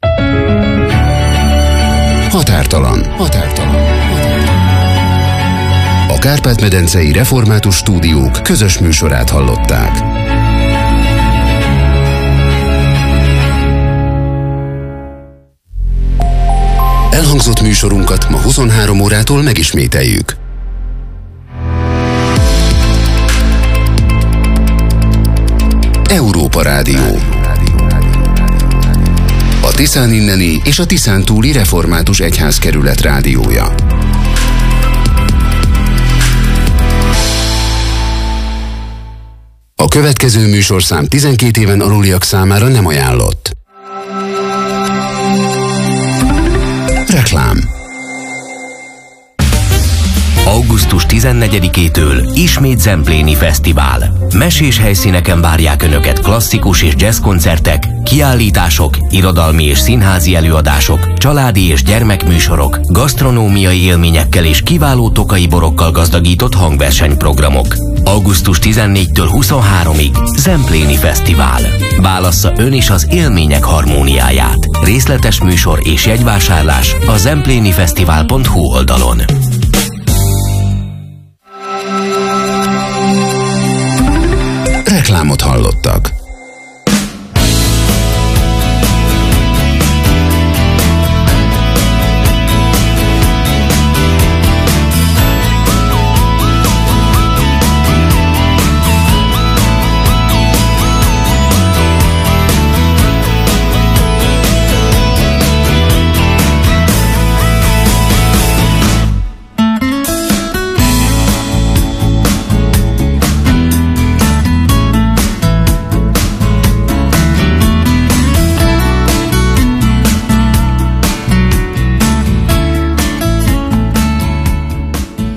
Határtalan. Határtalan. A Kárpát-medencei Református Stúdiók közös műsorát hallották. Elhangzott műsorunkat ma huszonhárom órától megismételjük. Európa Rádió. A Tiszán inneni és a Tiszán túli református egyházkerület rádiója. A következő műsorszám tizenkét éven aluliak számára nem ajánlott. Reklám. augusztus tizenharmadika tizennegyedikétől ismét Zempléni Fesztivál. Mesés helyszíneken várják Önöket klasszikus és jazz koncertek, kiállítások, irodalmi és színházi előadások, családi és gyermekműsorok, gasztronómiai élményekkel és kiváló tokai borokkal gazdagított hangversenyprogramok. augusztus tizennégyedikétől huszonharmadikig Zempléni Fesztivál. Válassza ön is az élmények harmóniáját. Részletes műsor és jegyvásárlás a zemplénifesztivál pont hu oldalon. Reklámot hallottak.